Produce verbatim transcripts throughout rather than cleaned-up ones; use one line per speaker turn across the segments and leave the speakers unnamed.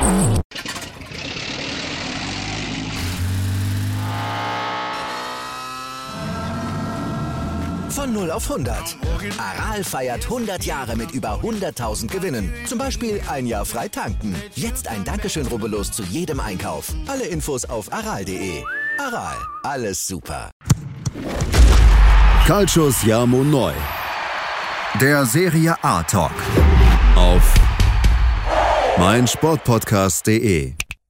Von null auf hundert. Aral feiert hundert Jahre mit über hunderttausend Gewinnen. Zum Beispiel ein Jahr frei tanken. Jetzt ein Dankeschön, rubbellos zu jedem Einkauf. Alle Infos auf aral punkt de. Aral, alles super.
Calcius Jamo Neu. Der Serie A Talk. Auf meinsportpodcast punkt de.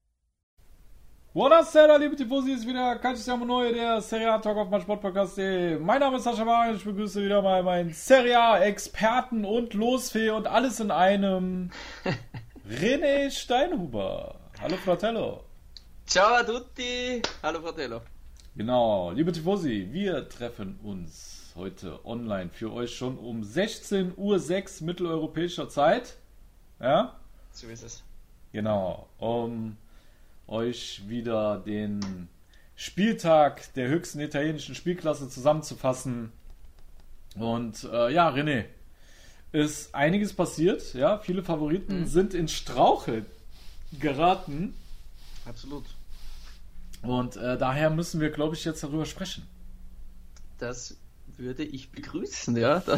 Buonasera, liebe Tifosi, ist wieder Calcius Jamo Neu, der Serie A Talk auf meinsportpodcast punkt de. Mein Name ist Sascha Wagen, ich begrüße wieder mal meinen Serie A-Experten und Losfee und alles in einem René Steinhuber. Hallo Fratello.
Ciao a tutti. Hallo Fratello.
Genau, liebe Tifosi, wir treffen uns heute online für euch schon um sechzehn Uhr sechs mitteleuropäischer Zeit. Ja?
So ist es.
Genau, um euch wieder den Spieltag der höchsten italienischen Spielklasse zusammenzufassen. Und äh, ja, René, ist einiges passiert. Ja, viele Favoriten mhm. sind in Straucheln geraten.
Absolut.
Und äh, daher müssen wir, glaube ich, jetzt darüber sprechen.
Das würde ich begrüßen, ja. Dann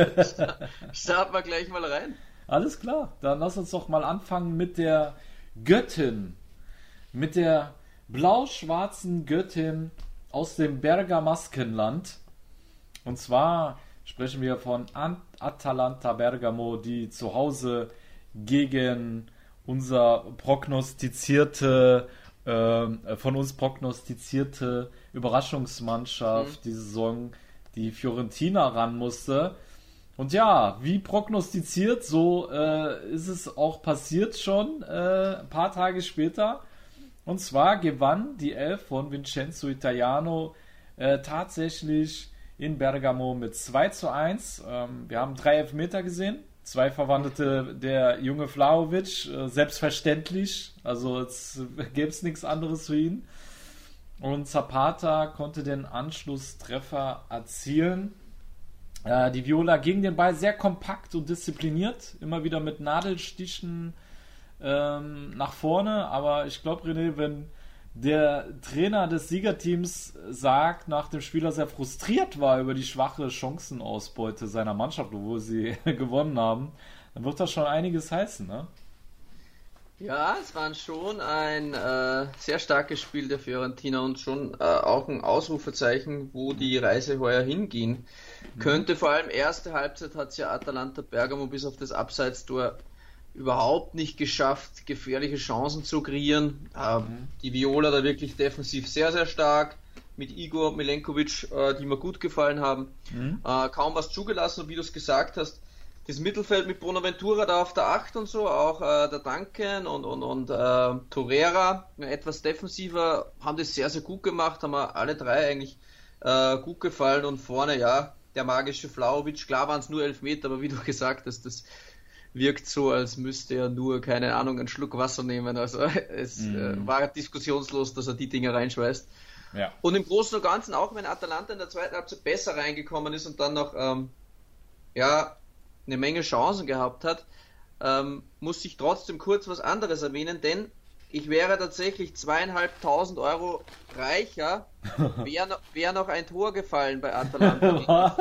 starten wir gleich mal rein.
Alles klar, dann lass uns doch mal anfangen mit der Göttin. Mit der blau-schwarzen Göttin aus dem Bergamaskenland. Und zwar sprechen wir von Atalanta Bergamo, die zu Hause gegen unser prognostizierte, äh, von uns prognostizierte Überraschungsmannschaft, mhm. die Saison, die Fiorentina ran musste. Und ja, wie prognostiziert, so äh, ist es auch passiert schon, äh, ein paar Tage später. Und zwar gewann die Elf von Vincenzo Italiano äh, tatsächlich in Bergamo mit zwei zu eins. Ähm, wir haben drei Elfmeter gesehen. Zwei verwandelte der junge Vlahovic, äh, selbstverständlich. Also es gäbe es nichts anderes für ihn. Und Zapata konnte den Anschlusstreffer erzielen. Äh, die Viola gegen den Ball sehr kompakt und diszipliniert. Immer wieder mit Nadelstichen ähm, nach vorne. Aber ich glaube, René, wenn der Trainer des Siegerteams sagt, nach dem Spiel, dass er frustriert war über die schwache Chancenausbeute seiner Mannschaft, obwohl sie gewonnen haben, dann wird das schon einiges heißen, ne?
Ja, es war schon ein äh, sehr starkes Spiel der Fiorentina und schon äh, auch ein Ausrufezeichen, wo die Reise heuer hingehen mhm. könnte. Vor allem erste Halbzeit hat es ja Atalanta Bergamo bis auf das Abseitstor überhaupt nicht geschafft, gefährliche Chancen zu kreieren. Äh, mhm. Die Viola da wirklich defensiv sehr, sehr stark, mit Igor Milenkovic, äh, die mir gut gefallen haben. Mhm. Äh, kaum was zugelassen, und wie du es gesagt hast, das Mittelfeld mit Bonaventura da auf der acht und so, auch äh, der Duncan und, und, und äh, Torreira, etwas defensiver, haben das sehr, sehr gut gemacht, haben wir alle drei eigentlich äh, gut gefallen. Und vorne, ja, der magische Vlahovic, klar waren es nur elf Meter, aber wie du gesagt hast, das wirkt so, als müsste er nur, keine Ahnung, einen Schluck Wasser nehmen. Also es mm. äh, war diskussionslos, dass er die Dinge reinschweißt.
Ja.
Und im Großen und Ganzen, auch wenn Atalanta in der zweiten Halbzeit besser reingekommen ist und dann noch ähm, ja, eine Menge Chancen gehabt hat, ähm, muss ich trotzdem kurz was anderes erwähnen, denn ich wäre tatsächlich zweieinhalbtausend Euro reicher, wäre noch, wär noch ein Tor gefallen bei Atalanta.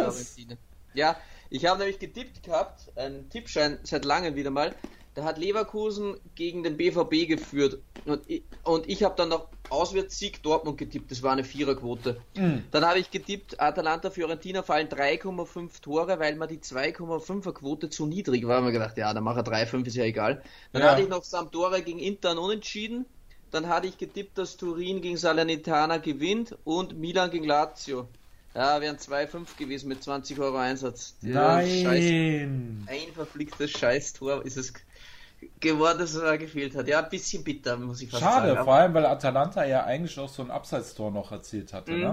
Ja, ich habe nämlich getippt gehabt, einen Tippschein seit langem wieder mal, da hat Leverkusen gegen den B V B geführt und ich, und ich habe dann noch Auswärtssieg Dortmund getippt, das war eine Viererquote. Mhm. Dann habe ich getippt, Atalanta Fiorentina fallen drei Komma fünf Tore, weil mir die zwei Komma fünfer Quote zu niedrig war. Da habe ich gedacht, ja, dann mache ich drei Komma fünf, ist ja egal. Dann ja. hatte ich noch Sampdoria gegen Inter unentschieden. Dann hatte ich getippt, dass Turin gegen Salernitana gewinnt und Milan gegen Lazio. Ja, wären zwei Komma fünf gewesen mit zwanzig Euro Einsatz.
Nein!
Scheiß, ein verflicktes Scheiß-Tor ist es geworden, dass er gefehlt hat. Ja, ein bisschen bitter, muss ich fast
Schade,
sagen.
Schade, vor allem, weil Atalanta ja eigentlich auch so ein Abseitstor noch erzielt hatte, mhm. ne?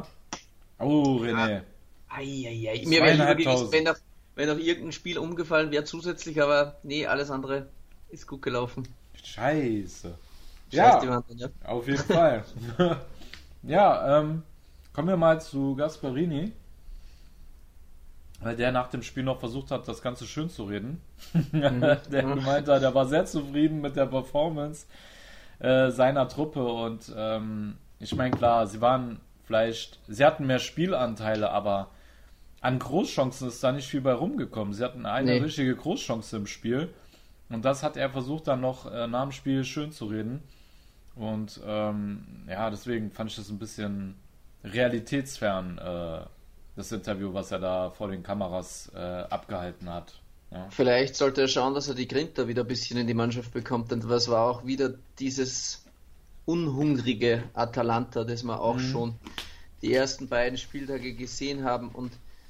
Oh, René.
Eieiei. Mir wäre lieber gewesen, wenn noch, wenn noch irgendein Spiel umgefallen wäre zusätzlich, aber nee, alles andere ist gut gelaufen.
Scheiße.
Ja,
ja, Wand, ja, auf jeden Fall. Ja, ähm, kommen wir mal zu Gasperini. weil der nach dem Spiel noch versucht hat, das Ganze schön zu reden. Mhm. Der gemeint hat, der war sehr zufrieden mit der Performance äh, seiner Truppe und ähm, ich meine, klar, sie waren vielleicht, sie hatten mehr Spielanteile, aber an Großchancen ist da nicht viel bei rumgekommen. Sie hatten eine nee. richtige Großchance im Spiel und das hat er versucht dann noch äh, nach dem Spiel schön zu reden und ähm, ja, deswegen fand ich das ein bisschen realitätsfern, äh, das Interview, was er da vor den Kameras äh, abgehalten hat. Ja.
Vielleicht sollte er schauen, dass er die Grinta wieder ein bisschen in die Mannschaft bekommt, denn das war auch wieder dieses unhungrige Atalanta, das wir auch mhm. schon die ersten beiden Spieltage gesehen haben und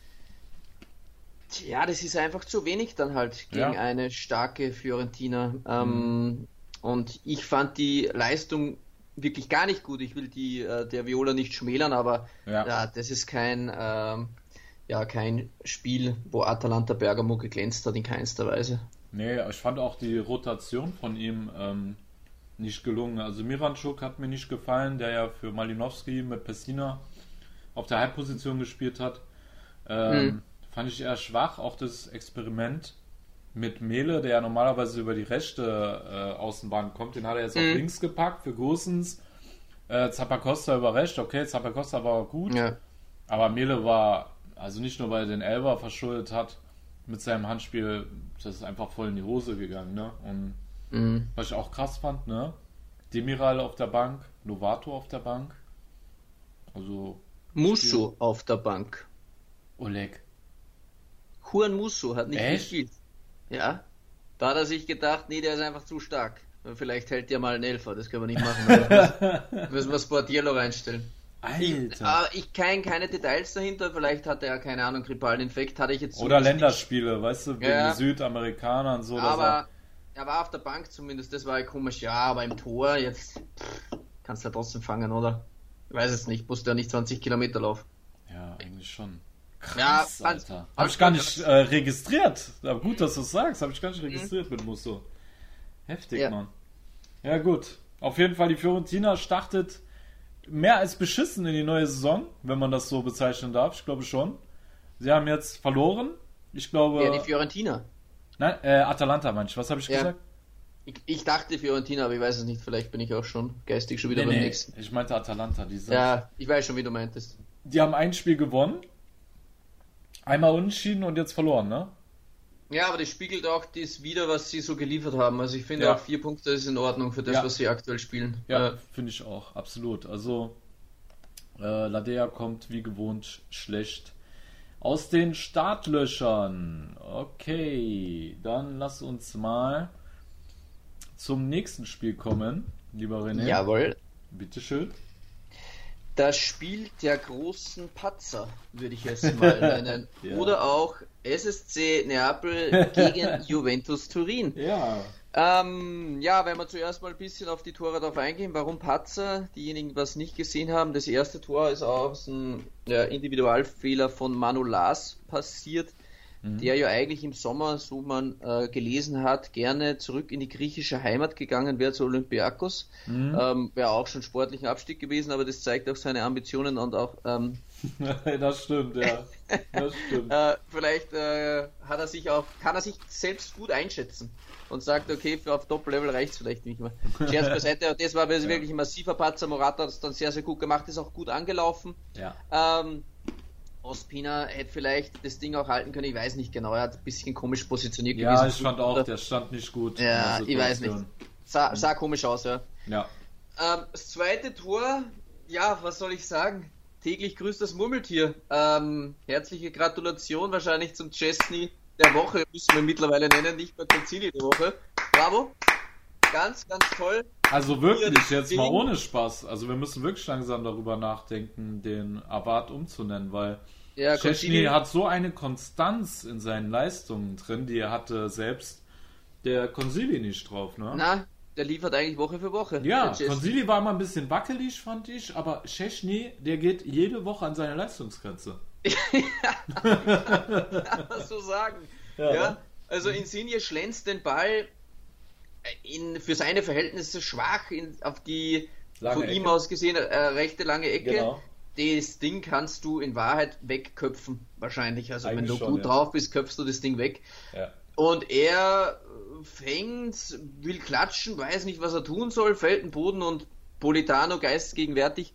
ja, das ist einfach zu wenig dann halt gegen ja. eine starke Fiorentina ähm, mhm. und ich fand die Leistung wirklich gar nicht gut. Ich will die äh, der Viola nicht schmälern, aber ja. Ja, das ist kein ähm, ja kein Spiel, wo Atalanta Bergamo geglänzt hat in keinster Weise.
Nee, ich fand auch die Rotation von ihm ähm, nicht gelungen. Also Miranchuk hat mir nicht gefallen, der ja für Malinowski mit Pessina auf der Halbposition gespielt hat. Ähm, hm. Fand ich eher schwach, auch das Experiment mit Mele, der ja normalerweise über die rechte äh, Außenbahn kommt, den hat er jetzt mhm. auf links gepackt für Gosens. Äh, Zappacosta über rechts, okay, Zappacosta war gut, ja. aber Mele war, also nicht nur weil er den Elfer verschuldet hat, mit seinem Handspiel, das ist einfach voll in die Hose gegangen, ne? Und mhm. was ich auch krass fand, ne? Demiral auf der Bank, Lovato auf der Bank, also
Musso Spiel. Auf der Bank.
Oleg.
Juan Musso hat nicht
Echt?
gespielt. Ja, da hat er sich gedacht, nee, der ist einfach zu stark. Vielleicht hält der mal einen Elfer, das können wir nicht machen. Müssen wir Sportiello reinstellen.
Alter.
Ich, aber ich kenne keine Details dahinter, vielleicht hat er, keine Ahnung, grippalen Infekt, hatte ich jetzt so.
Oder Länderspiele, weißt du, wegen ja. Südamerikanern so.
Aber er... er war auf der Bank zumindest, das war ja komisch. Ja, aber im Tor, jetzt pff, kannst du ja trotzdem fangen, oder? Ich weiß es nicht, musst du ja nicht zwanzig Kilometer laufen.
Ja, eigentlich schon.
Krass,
ja, Alter. Hab ich gar nicht äh, registriert. Aber gut, dass du es sagst. Habe ich gar nicht registriert mhm. mit Musso. Heftig, ja. Mann. Ja, gut. Auf jeden Fall, die Fiorentina startet mehr als beschissen in die neue Saison, wenn man das so bezeichnen darf. Ich glaube schon. Sie haben jetzt verloren. Ich glaube...
Ja, die Fiorentina.
Nein, äh, Atalanta, meinst du. Was habe ich ja. gesagt?
Ich, ich dachte Fiorentina, aber ich weiß es nicht. Vielleicht bin ich auch schon geistig schon wieder nee, beim
nee.
nächsten.
Ich meinte Atalanta. Die
ja, ich weiß schon, wie du meintest.
Die haben ein Spiel gewonnen. Einmal unentschieden und jetzt verloren, ne?
Ja, aber das spiegelt auch das wieder, was sie so geliefert haben. Also ich finde ja. auch vier Punkte ist in Ordnung für das, ja. was sie aktuell spielen.
Ja, äh, finde ich auch, absolut. Also äh, Ladea kommt wie gewohnt schlecht aus den Startlöchern. Okay, dann lass uns mal zum nächsten Spiel kommen, lieber René.
Jawohl.
Bitteschön.
Das Spiel der großen Patzer, würde ich es mal nennen. ja. Oder auch S S C Neapel gegen Juventus Turin.
Ja.
Ähm, ja, wenn wir zuerst mal ein bisschen auf die Tore drauf eingehen, warum Patzer, diejenigen, die was nicht gesehen haben, das erste Tor ist aus einem ja, Individualfehler von Manolas passiert, mhm. der ja eigentlich im Sommer, so man äh, gelesen hat, gerne zurück in die griechische Heimat gegangen wäre, zu Olympiakos. Mhm. Ähm, wäre auch schon sportlichen Abstieg gewesen, aber das zeigt auch seine Ambitionen und auch... Ähm,
das stimmt, ja. Das stimmt.
äh, vielleicht äh, hat er sich auch, kann er sich selbst gut einschätzen und sagt, okay, für auf Top-Level reicht es vielleicht nicht mehr. Scherz beiseite, das war ja. wirklich ein massiver Patzer. Morata hat es dann sehr, sehr gut gemacht, ist auch gut angelaufen.
Ja.
Ähm, Ospina hätte vielleicht das Ding auch halten können, ich weiß nicht genau, er hat ein bisschen komisch positioniert
ja,
gewesen.
Ja, ich fand auch, der stand nicht gut.
Ja, ich weiß nicht. Sah, sah komisch aus, ja.
Ja.
Ähm, das zweite Tor, ja, was soll ich sagen? Täglich grüßt das Murmeltier. Ähm, herzliche Gratulation wahrscheinlich zum Chesney der Woche, müssen wir mittlerweile nennen, nicht mehr Concili der Woche. Bravo. Ganz, ganz toll.
Also wirklich, jetzt mal ohne Spaß. Also wir müssen wirklich langsam darüber nachdenken, den Award umzunennen, weil
ja,
Chesney hat so eine Konstanz in seinen Leistungen drin, die er hatte selbst der Concili nicht drauf, ne?
Na, der liefert eigentlich Woche für Woche.
Ja, Concili war immer ein bisschen wackelig, fand ich, aber Chesney, der geht jede Woche an seine Leistungsgrenze.
ja, kann man so sagen. Ja, ja, also Insigne schlänzt den Ball in, für seine Verhältnisse schwach in, auf die
lange
von
Ecke.
ihm aus gesehen äh, rechte lange Ecke.
Genau.
das Ding kannst du in Wahrheit wegköpfen, wahrscheinlich. Also
Eigentlich
wenn du
schon,
gut
ja.
drauf bist, köpfst du das Ding weg.
Ja.
Und er fängt, will klatschen, weiß nicht, was er tun soll, fällt den Boden und Politano, geistesgegenwärtig,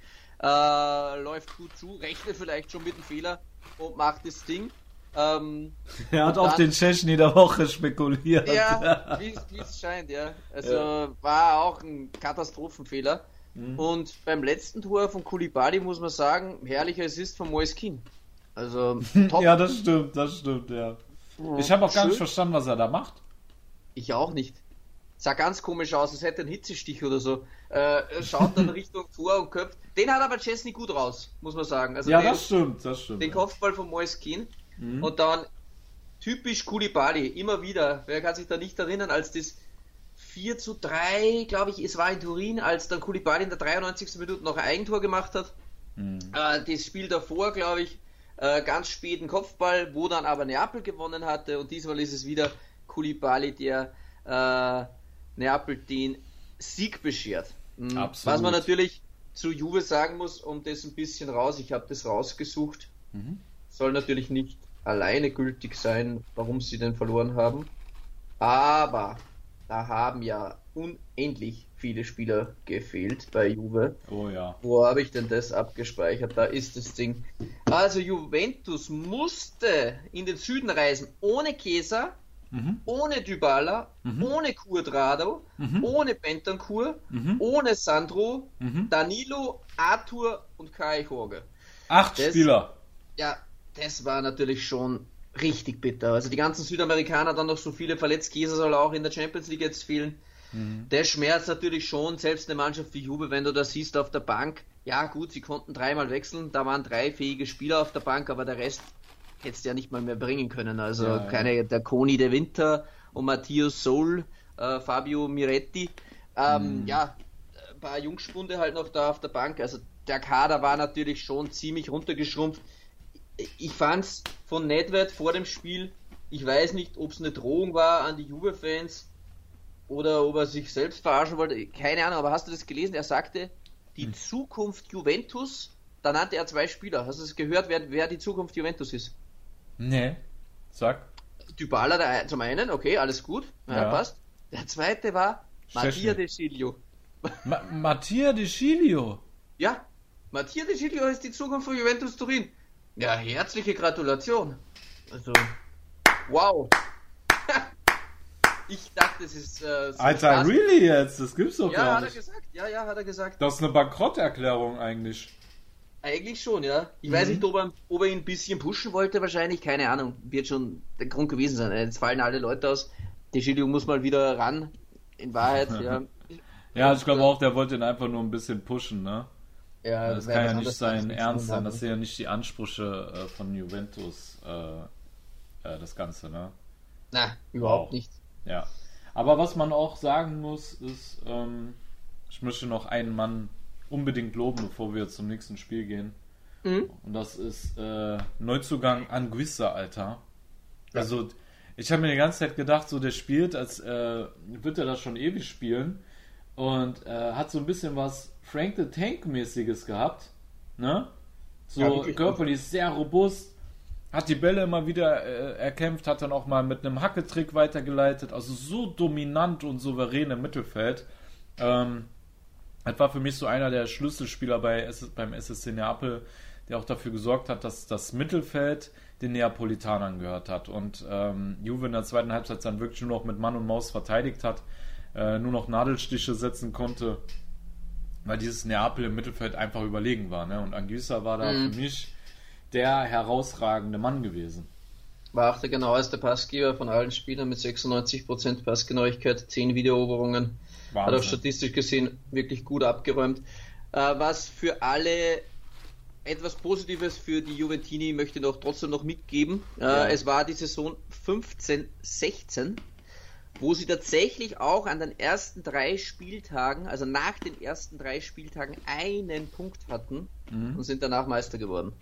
äh, läuft gut zu, rechnet vielleicht schon mit dem Fehler und macht das Ding. Ähm,
Er hat
und
auf
dann-
den Tschechen in der Woche spekuliert.
Ja, wie es- wie es scheint, ja. Also
Ja.
war auch ein Katastrophenfehler.
Mhm.
Und beim letzten Tor von Koulibaly muss man sagen, herrlicher Assist von Moise Kean. Also top.
Ja, das stimmt, das stimmt, ja. Ich habe auch gar
Schön.
nicht verstanden, was er da macht.
Ich auch nicht. Sah ganz komisch aus, als hätte er einen Hitzestich oder so. Äh, er schaut dann Richtung Tor und köpft. Den hat aber Chesney gut raus, muss man sagen. Also
Ja,
den,
das stimmt, das stimmt.
den
ja.
Kopfball von Moise Kean.
Mhm.
Und dann typisch Koulibaly, immer wieder. Wer kann sich da nicht erinnern, als das vier zu drei, glaube ich, es war in Turin, als dann Koulibaly in der dreiundneunzigsten Minute noch ein Eigentor gemacht hat.
Mhm.
Äh, das Spiel davor, glaube ich, äh, ganz späten Kopfball, wo dann aber Neapel gewonnen hatte. Und diesmal ist es wieder Koulibaly, der äh, Neapel den Sieg beschert. Mhm.
Absolut.
Was man natürlich zu Juve sagen muss, um das ein bisschen raus, ich habe das rausgesucht,
Mhm.
soll natürlich nicht alleine gültig sein, warum sie denn verloren haben. Aber da haben ja unendlich viele Spieler gefehlt bei Juve.
Oh ja.
Wo habe ich denn das abgespeichert? Da ist das Ding. Also Juventus musste in den Süden reisen ohne Chiesa,
Mhm.
ohne Dybala,
Mhm.
ohne Cuadrado,
Mhm.
ohne Bentancur,
Mhm.
ohne Sandro,
Mhm.
Danilo, Arthur und Kai Jorge.
Acht
Das-
Spieler.
Ja, das war natürlich schon richtig bitter. Also die ganzen Südamerikaner, dann noch so viele verletzt. Chiesa soll auch in der Champions League jetzt fehlen.
Mhm.
Der schmerzt natürlich schon, selbst eine Mannschaft wie Juve, wenn du das siehst auf der Bank. Ja gut, sie konnten dreimal wechseln, da waren drei fähige Spieler auf der Bank, aber der Rest hättest du ja nicht mal mehr bringen können. Also
Ja, ja.
keine, der Coni de Winter und Matthias Sol, äh, Fabio Miretti. Ähm,
Mhm.
Ja, ein paar Jungspunde halt noch da auf der Bank. Also der Kader war natürlich schon ziemlich runtergeschrumpft. Ich fand's von Nedved vor dem Spiel, ich weiß nicht, ob es eine Drohung war an die Juve-Fans oder ob er sich selbst verarschen wollte, keine Ahnung, aber hast du das gelesen? Er sagte, die
Hm.
Zukunft Juventus, da nannte er zwei Spieler. Hast du es gehört, wer, wer die Zukunft Juventus ist?
Nee. Sag.
Dybala der, zum einen, okay, alles gut, ja,
Ja.
passt. Der zweite war Mattia
Szczęsny.
De Sciglio.
Ma Mattia De Sciglio.
Ja, Mattia De Sciglio ist die Zukunft von Juventus Turin. Ja, herzliche Gratulation. Also, wow. Ich dachte, es ist äh, so
Alter,
Spaß.
really jetzt? Das gibt's doch
Ja,
gar
hat er
nicht.
gesagt. Ja, ja, hat er gesagt.
Das ist eine Bankrotterklärung eigentlich.
Eigentlich schon, ja. Ich
Mhm.
weiß nicht, ob er, ob er ihn ein bisschen pushen wollte, wahrscheinlich. Keine Ahnung. Wird schon der Grund gewesen sein. Jetzt fallen alle Leute aus. Die Schilderung muss mal wieder ran. In Wahrheit, ja.
Ja, ich glaube auch, der wollte ihn einfach nur ein bisschen pushen, ne?
ja
Das
weil
kann
was
ja nicht
anderes
sein
kann's nicht
Ernst
tun
sein.
haben.
Das sind ja nicht die Ansprüche äh, von Juventus, äh, äh, das Ganze, ne?
Na, überhaupt
Wow.
nicht.
Ja. Aber was man auch sagen muss, ist, ähm, ich möchte noch einen Mann unbedingt loben, bevor wir zum nächsten Spiel gehen.
Mhm.
Und das ist äh, Neuzugang Anguissa, Alter. Also, ich habe mir die ganze Zeit gedacht, so der spielt, als äh, wird er das schon ewig spielen. Und äh, hat so ein bisschen was Frank the Tank-mäßiges gehabt. Ne? So
Ja, wirklich
körperlich sehr robust. Hat die Bälle immer wieder äh, erkämpft, hat dann auch mal mit einem Hacketrick weitergeleitet. Also so dominant und souverän im Mittelfeld. Ähm, das war für mich so einer der Schlüsselspieler bei S- beim S S C Neapel, der auch dafür gesorgt hat, dass das Mittelfeld den Neapolitanern gehört hat. Und ähm, Juve in der zweiten Halbzeit dann wirklich nur noch mit Mann und Maus verteidigt hat, äh, nur noch Nadelstiche setzen konnte, weil dieses Neapel im Mittelfeld einfach überlegen war. Ne? Und Anguissa war da
Mhm.
für mich der herausragende Mann gewesen.
War auch der genaueste Passgeber von allen Spielern mit sechsundneunzig Prozent Passgenauigkeit, zehn Wiedereroberungen. Hat auch
Wahnsinn.
statistisch gesehen wirklich gut abgeräumt. Äh, was für alle etwas Positives für die Juventini möchte ich noch trotzdem noch mitgeben. Äh,
Ja.
Es war die Saison fünfzehn sechzehn, wo sie tatsächlich auch an den ersten drei Spieltagen, also nach den ersten drei Spieltagen, einen Punkt hatten
Mhm.
und sind danach Meister geworden.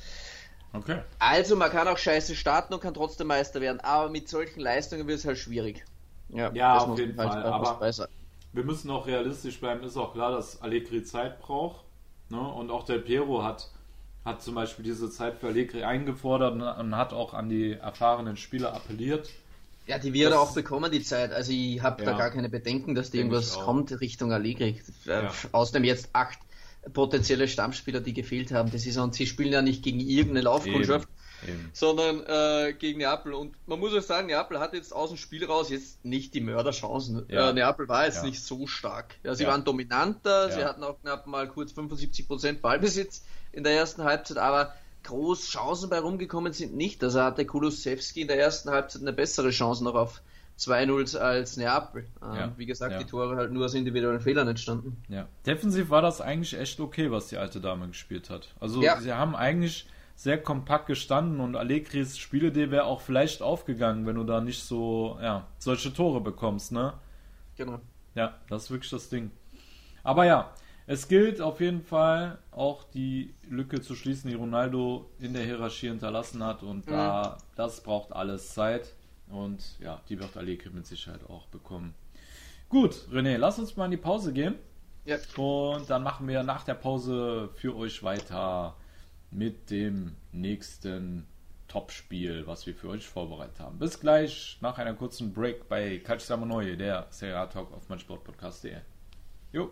Okay.
Also man kann auch scheiße starten und kann trotzdem Meister werden, aber mit solchen Leistungen wird es halt schwierig.
Ja,
das
auf
muss
jeden
man
Fall,
halt
aber-
dabei sein.
Wir müssen auch realistisch bleiben. Ist auch klar, dass Allegri Zeit braucht. Ne? Und auch Del Piero hat hat zum Beispiel diese Zeit für Allegri eingefordert und hat auch an die erfahrenen Spieler appelliert.
Ja, die wird er auch bekommen, die Zeit. Also ich habe ja, da gar keine Bedenken, dass da irgendwas kommt Richtung Allegri. Ja. Außerdem jetzt acht potenzielle Stammspieler, die gefehlt haben. Das ist, und sie spielen ja nicht gegen irgendeine Laufkundschaft, Eben. sondern äh, gegen Neapel. Und man muss auch sagen, Neapel hat jetzt aus dem Spiel raus jetzt nicht die Mörderchancen. Ja. Äh, Neapel war jetzt ja. nicht so stark. Ja, sie ja. waren dominanter, ja. sie hatten auch knapp mal kurz fünfundsiebzig Prozent Ballbesitz in der ersten Halbzeit, aber groß Chancen bei rumgekommen sind nicht. Also hatte Kulusevski in der ersten Halbzeit eine bessere Chance noch auf zwei null als Neapel. Ähm, ja. Wie gesagt, ja. die Tore halt nur aus individuellen Fehlern entstanden.
Ja. Defensiv war das eigentlich echt okay, was die alte Dame gespielt hat. Also ja. sie haben eigentlich sehr kompakt gestanden und Allegris Spielidee wäre auch vielleicht aufgegangen, wenn du da nicht so, ja, solche Tore bekommst, ne?
Genau.
Ja, das ist wirklich das Ding. Aber ja, es gilt auf jeden Fall auch die Lücke zu schließen, die Ronaldo in der Hierarchie hinterlassen hat und mhm. da, das braucht alles Zeit und ja, die wird Allegri mit Sicherheit auch bekommen. Gut, René, lass uns mal in die Pause gehen
ja.
und dann machen wir nach der Pause für euch weiter mit dem nächsten Topspiel, was wir für euch vorbereitet haben. Bis gleich nach einer kurzen Break bei Calcio Siamo Noi, der Serie A Talk auf meinsportpodcast punkt de. Jo.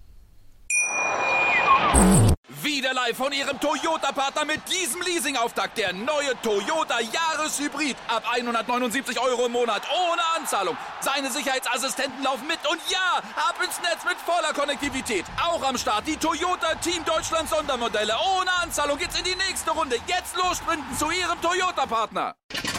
Wieder live von Ihrem Toyota-Partner mit diesem Leasing-Auftakt. Der neue Toyota Jahreshybrid. Ab hundertneunundsiebzig Euro im Monat. Ohne Anzahlung. Seine Sicherheitsassistenten laufen mit. Und ja, ab ins Netz mit voller Konnektivität. Auch am Start die Toyota Team Deutschland Sondermodelle. Ohne Anzahlung geht's in die nächste Runde. Jetzt los sprinten zu Ihrem Toyota-Partner.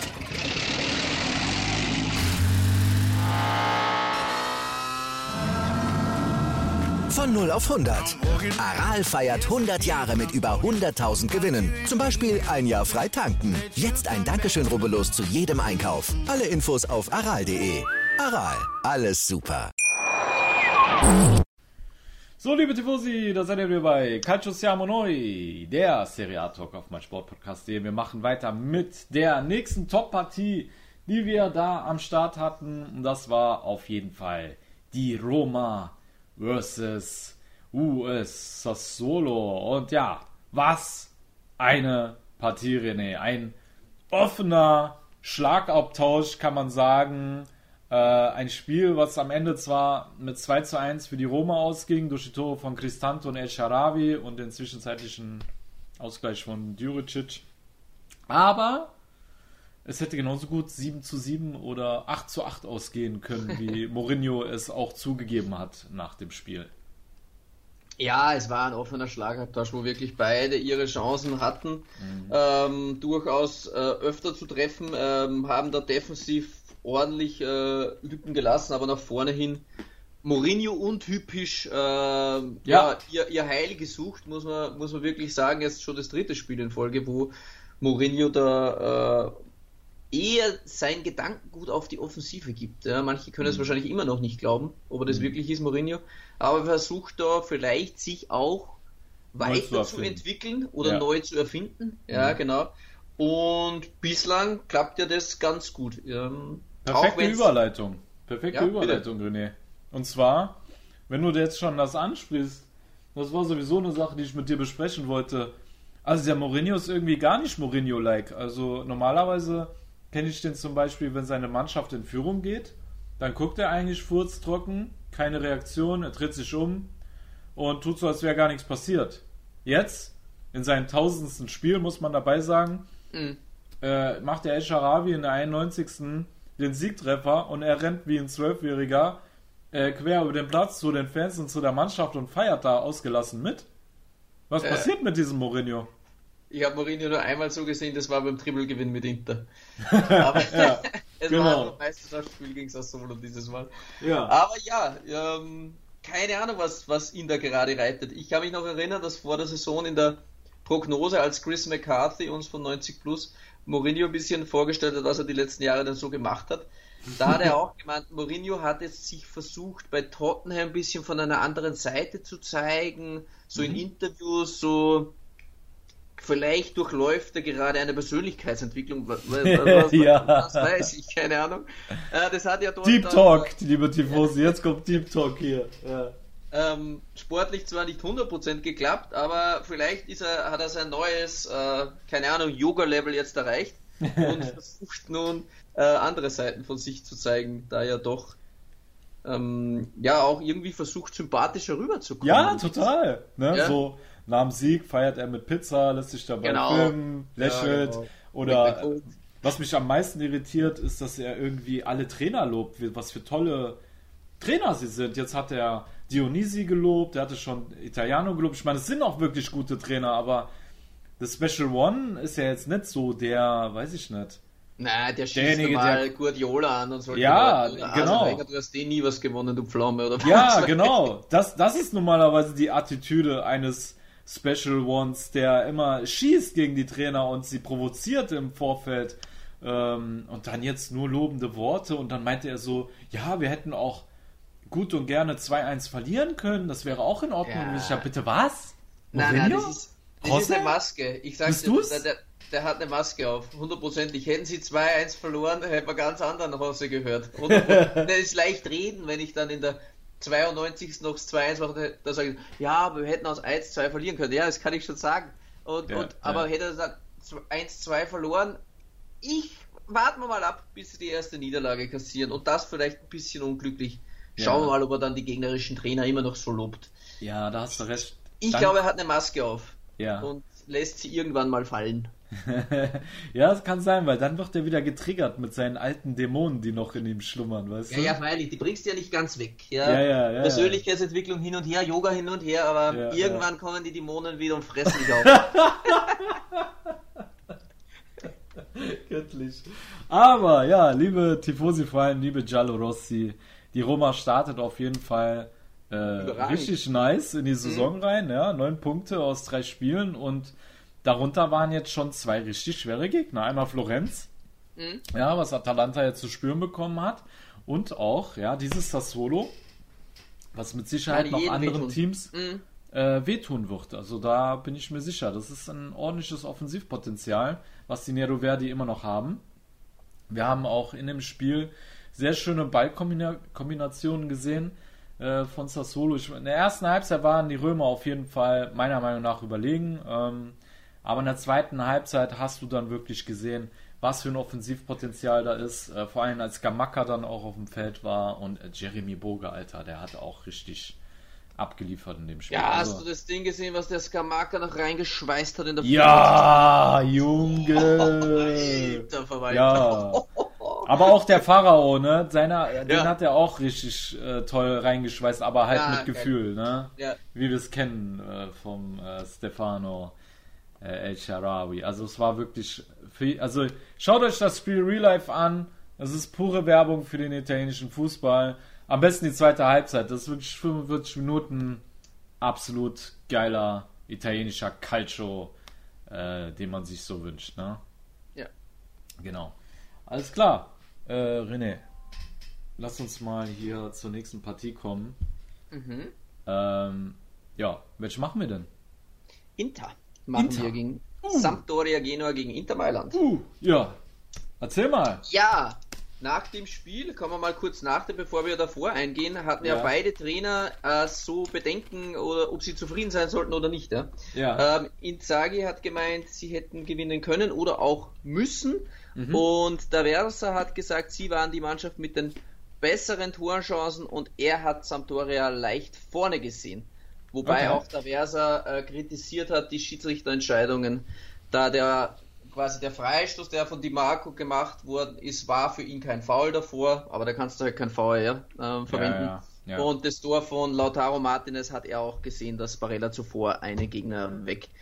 Von null auf hundert. Aral feiert hundert Jahre mit über hunderttausend Gewinnen. Zum Beispiel ein Jahr frei tanken. Jetzt ein Dankeschön, rubbellos zu jedem Einkauf. Alle Infos auf aral punkt de. Aral, alles super.
So, liebe Tifosi, da seid ihr wieder bei Calcio Siamo Noi, der Serie A Talk auf meinsportpodcast punkt de. Wir machen weiter mit der nächsten Top-Partie, die wir da am Start hatten. Und das war auf jeden Fall die Roma versus U S Sassuolo. Und ja, was eine Partie, René. Ein offener Schlagabtausch, kann man sagen. Äh, ein Spiel, was am Ende zwar mit zwei zu eins für die Roma ausging, durch die Tore von Cristante und El Shaarawy und den zwischenzeitlichen Ausgleich von Djuricic. Aber es hätte genauso gut sieben zu sieben oder acht zu acht ausgehen können, wie Mourinho es auch zugegeben hat nach dem Spiel.
Ja, es war ein offener Schlagabtausch, wo wirklich beide ihre Chancen hatten, mhm. ähm, durchaus äh, öfter zu treffen, ähm, haben da defensiv ordentlich äh, Lücken gelassen, aber nach vorne hin Mourinho untypisch äh, ja. ja, ihr, ihr Heil gesucht, muss man, muss man wirklich sagen. Jetzt schon das dritte Spiel in Folge, wo Mourinho da äh, eher sein Gedankengut auf die Offensive gibt. Ja, manche können es mhm. wahrscheinlich immer noch nicht glauben, ob er das mhm. wirklich ist, Mourinho. Aber er versucht da vielleicht sich auch weiter zu, zu entwickeln oder ja. neu zu erfinden. Ja, mhm. genau. Und bislang klappt ja das ganz gut. Ähm,
Perfekte Überleitung. Perfekte ja, Überleitung, bitte. René. Und zwar, wenn du jetzt schon das ansprichst, das war sowieso eine Sache, die ich mit dir besprechen wollte. Also der Mourinho ist irgendwie gar nicht Mourinho-like. Also normalerweise kenne ich den zum Beispiel, wenn seine Mannschaft in Führung geht, dann guckt er eigentlich furztrocken, keine Reaktion, er dreht sich um und tut so, als wäre gar nichts passiert. Jetzt, in seinem tausendsten Spiel, muss man dabei sagen, mhm. äh, macht der El Shaarawy in der einundneunzigsten den Siegtreffer und er rennt wie ein Zwölfjähriger äh, quer über den Platz zu den Fans und zu der Mannschaft und feiert da ausgelassen mit. Was äh. passiert mit diesem Mourinho?
Ich habe Mourinho nur einmal so gesehen, das war beim Trippelgewinn mit Inter. Aber
ja,
es
genau.
war ein Meisterschaftsspiel gegen Sassuolo dieses Mal.
Ja.
Aber ja, ähm, keine Ahnung, was, was ihn da gerade reitet. Ich kann mich noch erinnern, dass vor der Saison in der Prognose, als Chris McCarthy uns von neunzig plus Mourinho ein bisschen vorgestellt hat, was er die letzten Jahre dann so gemacht hat, da hat er auch gemeint, Mourinho hat jetzt sich versucht, bei Tottenham ein bisschen von einer anderen Seite zu zeigen, so mhm. in Interviews, so vielleicht durchläuft er gerade eine Persönlichkeitsentwicklung, was, was,
ja.
was weiß ich, keine Ahnung. Äh, das hat ja dort
Deep Talk, dann, liebe Tifosi, jetzt kommt Deep Talk hier. Ja.
Ähm, sportlich zwar nicht hundert Prozent geklappt, aber vielleicht ist er, hat er sein neues, äh, keine Ahnung, Yoga-Level jetzt erreicht und versucht nun äh, andere Seiten von sich zu zeigen, da er doch ähm, ja auch irgendwie versucht, sympathischer rüberzukommen.
Ja, total. Ne?
Ja.
So nach dem Sieg feiert er mit Pizza, lässt sich dabei
Genau.
filmen, lächelt.
Ja, genau.
Oder was mich am meisten irritiert, ist, dass er irgendwie alle Trainer lobt, wie- was für tolle Trainer sie sind. Jetzt hat er Dionisi gelobt, er hatte schon Italiano gelobt. Ich meine, es sind auch wirklich gute Trainer, aber The Special One ist ja jetzt nicht so der, weiß ich nicht.
Na, der schießt
Derjenige,
mal
der-
Guardiola an und solche
Ja,
Leute. Oder
genau.
Arsene Wenger, du hast eh nie was gewonnen, du Pflaume, oder was?
Ja, genau. Das, das ist normalerweise die Attitüde eines Special Ones, der immer schießt gegen die Trainer und sie provoziert im Vorfeld. Ähm, und dann jetzt nur lobende Worte. Und dann meinte er so, ja, wir hätten auch gut und gerne zwei eins verlieren können. Das wäre auch in Ordnung.
Ja.
Und ich sag, bitte was?
Nein, nein,
Mourinho?
das ist, das
Rossi?
ist eine Maske. Ich sag's
Bist
dir,
du's?
der, der, der hat eine Maske auf, hundertprozentig. Hätten sie zwei eins verloren, hätten wir ganz anderen Rossi gehört. Und, und der ist leicht reden, wenn ich dann in der zweiundneunzigsten noch das zwei eins mache, da sage ich, ja, aber wir hätten aus eins zwei verlieren können. Ja, das kann ich schon sagen. Und,
Ja,
und, aber
ja.
hätte er dann eins zwei verloren, ich warten wir mal ab, bis sie die erste Niederlage kassieren. Und das vielleicht ein bisschen unglücklich. Schauen
Ja.
wir mal, ob er dann die gegnerischen Trainer immer noch so lobt.
Ja, da hast du recht.
Ich
Dann-
glaube, er hat eine Maske auf.
Ja.
Und lässt sie irgendwann mal fallen.
Ja, das kann sein, weil dann wird er wieder getriggert mit seinen alten Dämonen, die noch in ihm schlummern, weißt
Ja,
du?
ja, freilich, die bringst du ja nicht ganz weg. Ja,
Ja, ja, ja,
Persönlichkeitsentwicklung hin und her, Yoga hin und her, aber
Ja,
irgendwann kommen die Dämonen wieder und fressen dich auf.
Göttlich. Aber ja, liebe Tifosi-Freunde, liebe Giallorossi, die Roma startet auf jeden Fall äh, richtig nice in die Saison mhm. rein. Ja, neun Punkte aus drei Spielen und darunter waren jetzt schon zwei richtig schwere Gegner. Einmal Florenz, mhm. ja, was Atalanta jetzt zu spüren bekommen hat, und auch ja dieses Sassuolo, was mit Sicherheit
Ja,
noch
jeden
anderen
wehtun.
Teams
Mhm.
äh, wehtun wird. Also da bin ich mir sicher. Das ist ein ordentliches Offensivpotenzial, was die Nero Verdi immer noch haben. Wir haben auch in dem Spiel sehr schöne Ballkombinationen gesehen äh, von Sassuolo. Ich, in der ersten Halbzeit waren die Römer auf jeden Fall meiner Meinung nach überlegen. Ähm, aber in der zweiten Halbzeit hast du dann wirklich gesehen, was für ein Offensivpotenzial da ist. Äh, vor allem als Gamacca dann auch auf dem Feld war und äh, Jeremy Boga, Alter, der hat auch richtig abgeliefert in dem Spiel.
Ja,
also,
hast du das Ding gesehen, was der Skamaka noch reingeschweißt hat in der
Ja, Junge!
Alter Verwalter.
Ja. Aber auch der Pharao, ne? Seiner, den
Ja.
hat er auch richtig äh, toll reingeschweißt, aber halt
Ja,
mit
geil.
Gefühl, ne?
Ja.
Wie wir es kennen äh, vom äh, Stefano äh, El Shaarawy. Also es war wirklich, für, also schaut euch das Spiel Real Life an. Es ist pure Werbung für den italienischen Fußball. Am besten die zweite Halbzeit. Das ist wirklich fünfundvierzig Minuten absolut geiler italienischer Calcio, äh, den man sich so wünscht, ne?
Ja.
Genau. Alles klar. Äh, René, lass uns mal hier zur nächsten Partie kommen.
Mhm.
Ähm, ja, welche machen wir denn?
Inter machen
Inter.
wir gegen
Uh.
Sampdoria Genua gegen Inter Mailand.
Uh, ja. Erzähl mal.
Ja, nach dem Spiel, kommen wir mal kurz nach, bevor wir davor eingehen, hatten ja,
Ja.
beide Trainer äh, so Bedenken, oder ob sie zufrieden sein sollten oder nicht. Ja?
Ja.
Ähm, Inzaghi hat gemeint, sie hätten gewinnen können oder auch müssen.
Mhm.
Und der Versa hat gesagt, sie waren die Mannschaft mit den besseren Torchancen und er hat Sampdoria leicht vorne gesehen. Wobei
Okay.
auch der Versa äh, kritisiert hat, die Schiedsrichterentscheidungen, da der quasi der Freistoß, der von Di Marco gemacht worden ist, war für ihn kein Foul davor, aber da kannst du halt kein V R äh, verwenden.
Ja, ja, ja.
Und das Tor von Lautaro Martinez hat er auch gesehen, dass Barella zuvor einen Gegner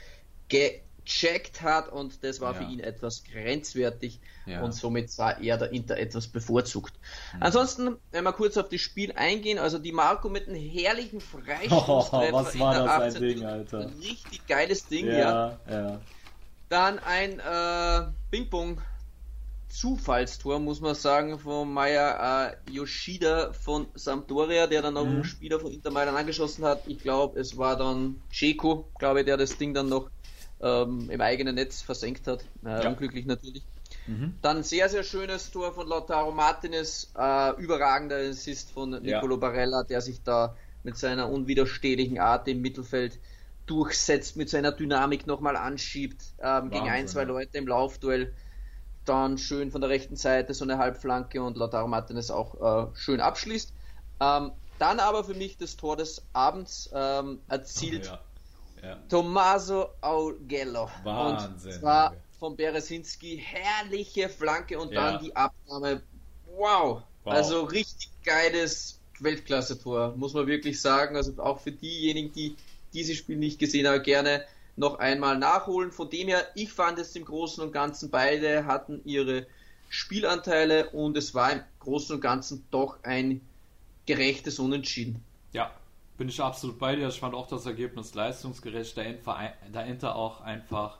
weggecheckt hat und das war
Ja.
für ihn etwas grenzwertig
Ja.
und somit war er der Inter etwas bevorzugt. Mhm. Ansonsten, wenn wir kurz auf das Spiel eingehen, also Di Marco mit einem herrlichen Freistoßtreffer
Oh, was
in
war
der
das ein
achtzehnten
Ding, Alter.
Ein richtig geiles Ding, ja.
Ja, ja.
Dann ein äh, Ping-Pong Zufallstor, muss man sagen, von Maya äh, Yoshida von Sampdoria, der dann noch
Mhm.
einen Spieler von Inter Mailand angeschossen hat. Ich glaube, es war dann Dzeko, glaube ich, der das Ding dann noch ähm, im eigenen Netz versenkt hat. Äh,
Ja.
Unglücklich natürlich.
Mhm.
Dann sehr, sehr schönes Tor von Lautaro Martinez, äh, überragender Assist von Nicolo Barella, der sich da mit seiner unwiderstehlichen Art im Mittelfeld durchsetzt, mit seiner Dynamik nochmal anschiebt, ähm, gegen ein, zwei Leute im Laufduell, dann schön von der rechten Seite so eine Halbflanke und Lautaro Martinez auch äh, schön abschließt. Ähm, dann aber für mich das Tor des Abends ähm, erzielt oh, ja. Ja. Tommaso Augello.
Wahnsinn.
Und zwar von Berezinski, herrliche Flanke und ja. dann die Abnahme. Wow. wow. Also richtig geiles Weltklasse-Tor, muss man wirklich sagen. Also auch für diejenigen, die dieses Spiel nicht gesehen haben, gerne noch einmal nachholen. Von dem her, ich fand es im Großen und Ganzen, beide hatten ihre Spielanteile und es war im Großen und Ganzen doch ein gerechtes Unentschieden.
Ja, bin ich absolut bei dir. Ich fand auch das Ergebnis leistungsgerecht, da dahinter auch einfach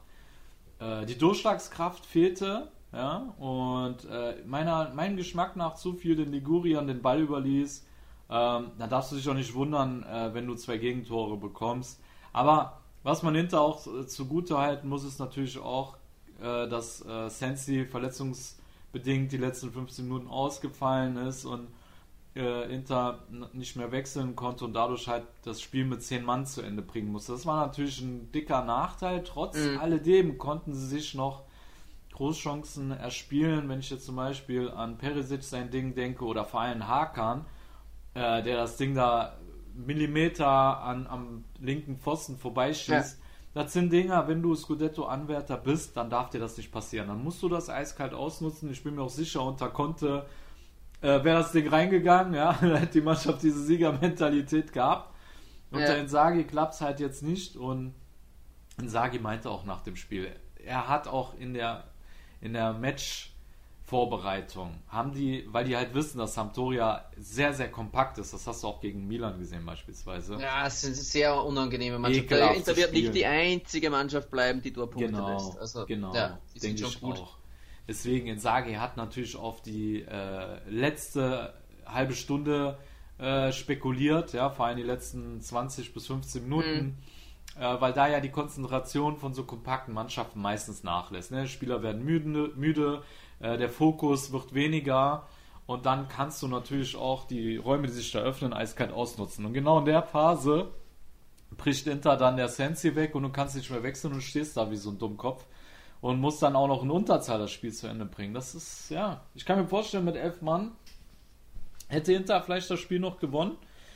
äh, die Durchschlagskraft fehlte, ja, und äh, meiner, meinem Geschmack nach zu viel den Liguriern den Ball überließ. Ähm, da darfst du dich auch nicht wundern, äh, wenn du zwei Gegentore bekommst. Aber was man hinter auch äh, zugute halten muss, ist natürlich auch, äh, dass äh, Sensi verletzungsbedingt die letzten fünfzehn Minuten ausgefallen ist und äh, Inter nicht mehr wechseln konnte und dadurch halt das Spiel mit zehn Mann zu Ende bringen musste. Das war natürlich ein dicker Nachteil. Trotz mhm. alledem konnten sie sich noch Großchancen erspielen. Wenn ich jetzt zum Beispiel an Perisic sein Ding denke oder vor allem Hakan, der das Ding da Millimeter an, am linken Pfosten vorbeischießt. Ja. Das sind Dinger, wenn du Scudetto-Anwärter bist, dann darf dir das nicht passieren. Dann musst du das eiskalt ausnutzen. Ich bin mir auch sicher, unter Conte äh, wäre das Ding reingegangen. Ja? Dann hätte die Mannschaft diese Siegermentalität gehabt. Unter ja. Inzaghi klappt es halt jetzt nicht. Und Inzaghi meinte auch nach dem Spiel, er hat auch in der, in der Match Vorbereitung haben die, weil die halt wissen, dass Sampdoria sehr, sehr kompakt ist. Das hast du auch gegen Milan gesehen beispielsweise.
Ja, es sind sehr unangenehme Mannschaften. Inter wird nicht die einzige Mannschaft bleiben, die dort Punkte
genau,
lässt. Also,
genau, ja, denke ich gut. auch. Deswegen, Inzaghi hat natürlich auf die äh, letzte halbe Stunde äh, spekuliert, ja, vor allem die letzten zwanzig bis fünfzehn Minuten, mhm. äh, weil da ja die Konzentration von so kompakten Mannschaften meistens nachlässt. Ne? Spieler werden müde, müde der Fokus wird weniger und dann kannst du natürlich auch die Räume, die sich da öffnen, eiskalt ausnutzen. Und genau in der Phase bricht Inter dann der Sensi weg und du kannst nicht mehr wechseln und stehst da wie so ein Dummkopf und musst dann auch noch in Unterzahl das Spiel zu Ende bringen. Das ist, ja, ich kann mir vorstellen, mit elf Mann hätte Inter vielleicht das Spiel noch gewonnen.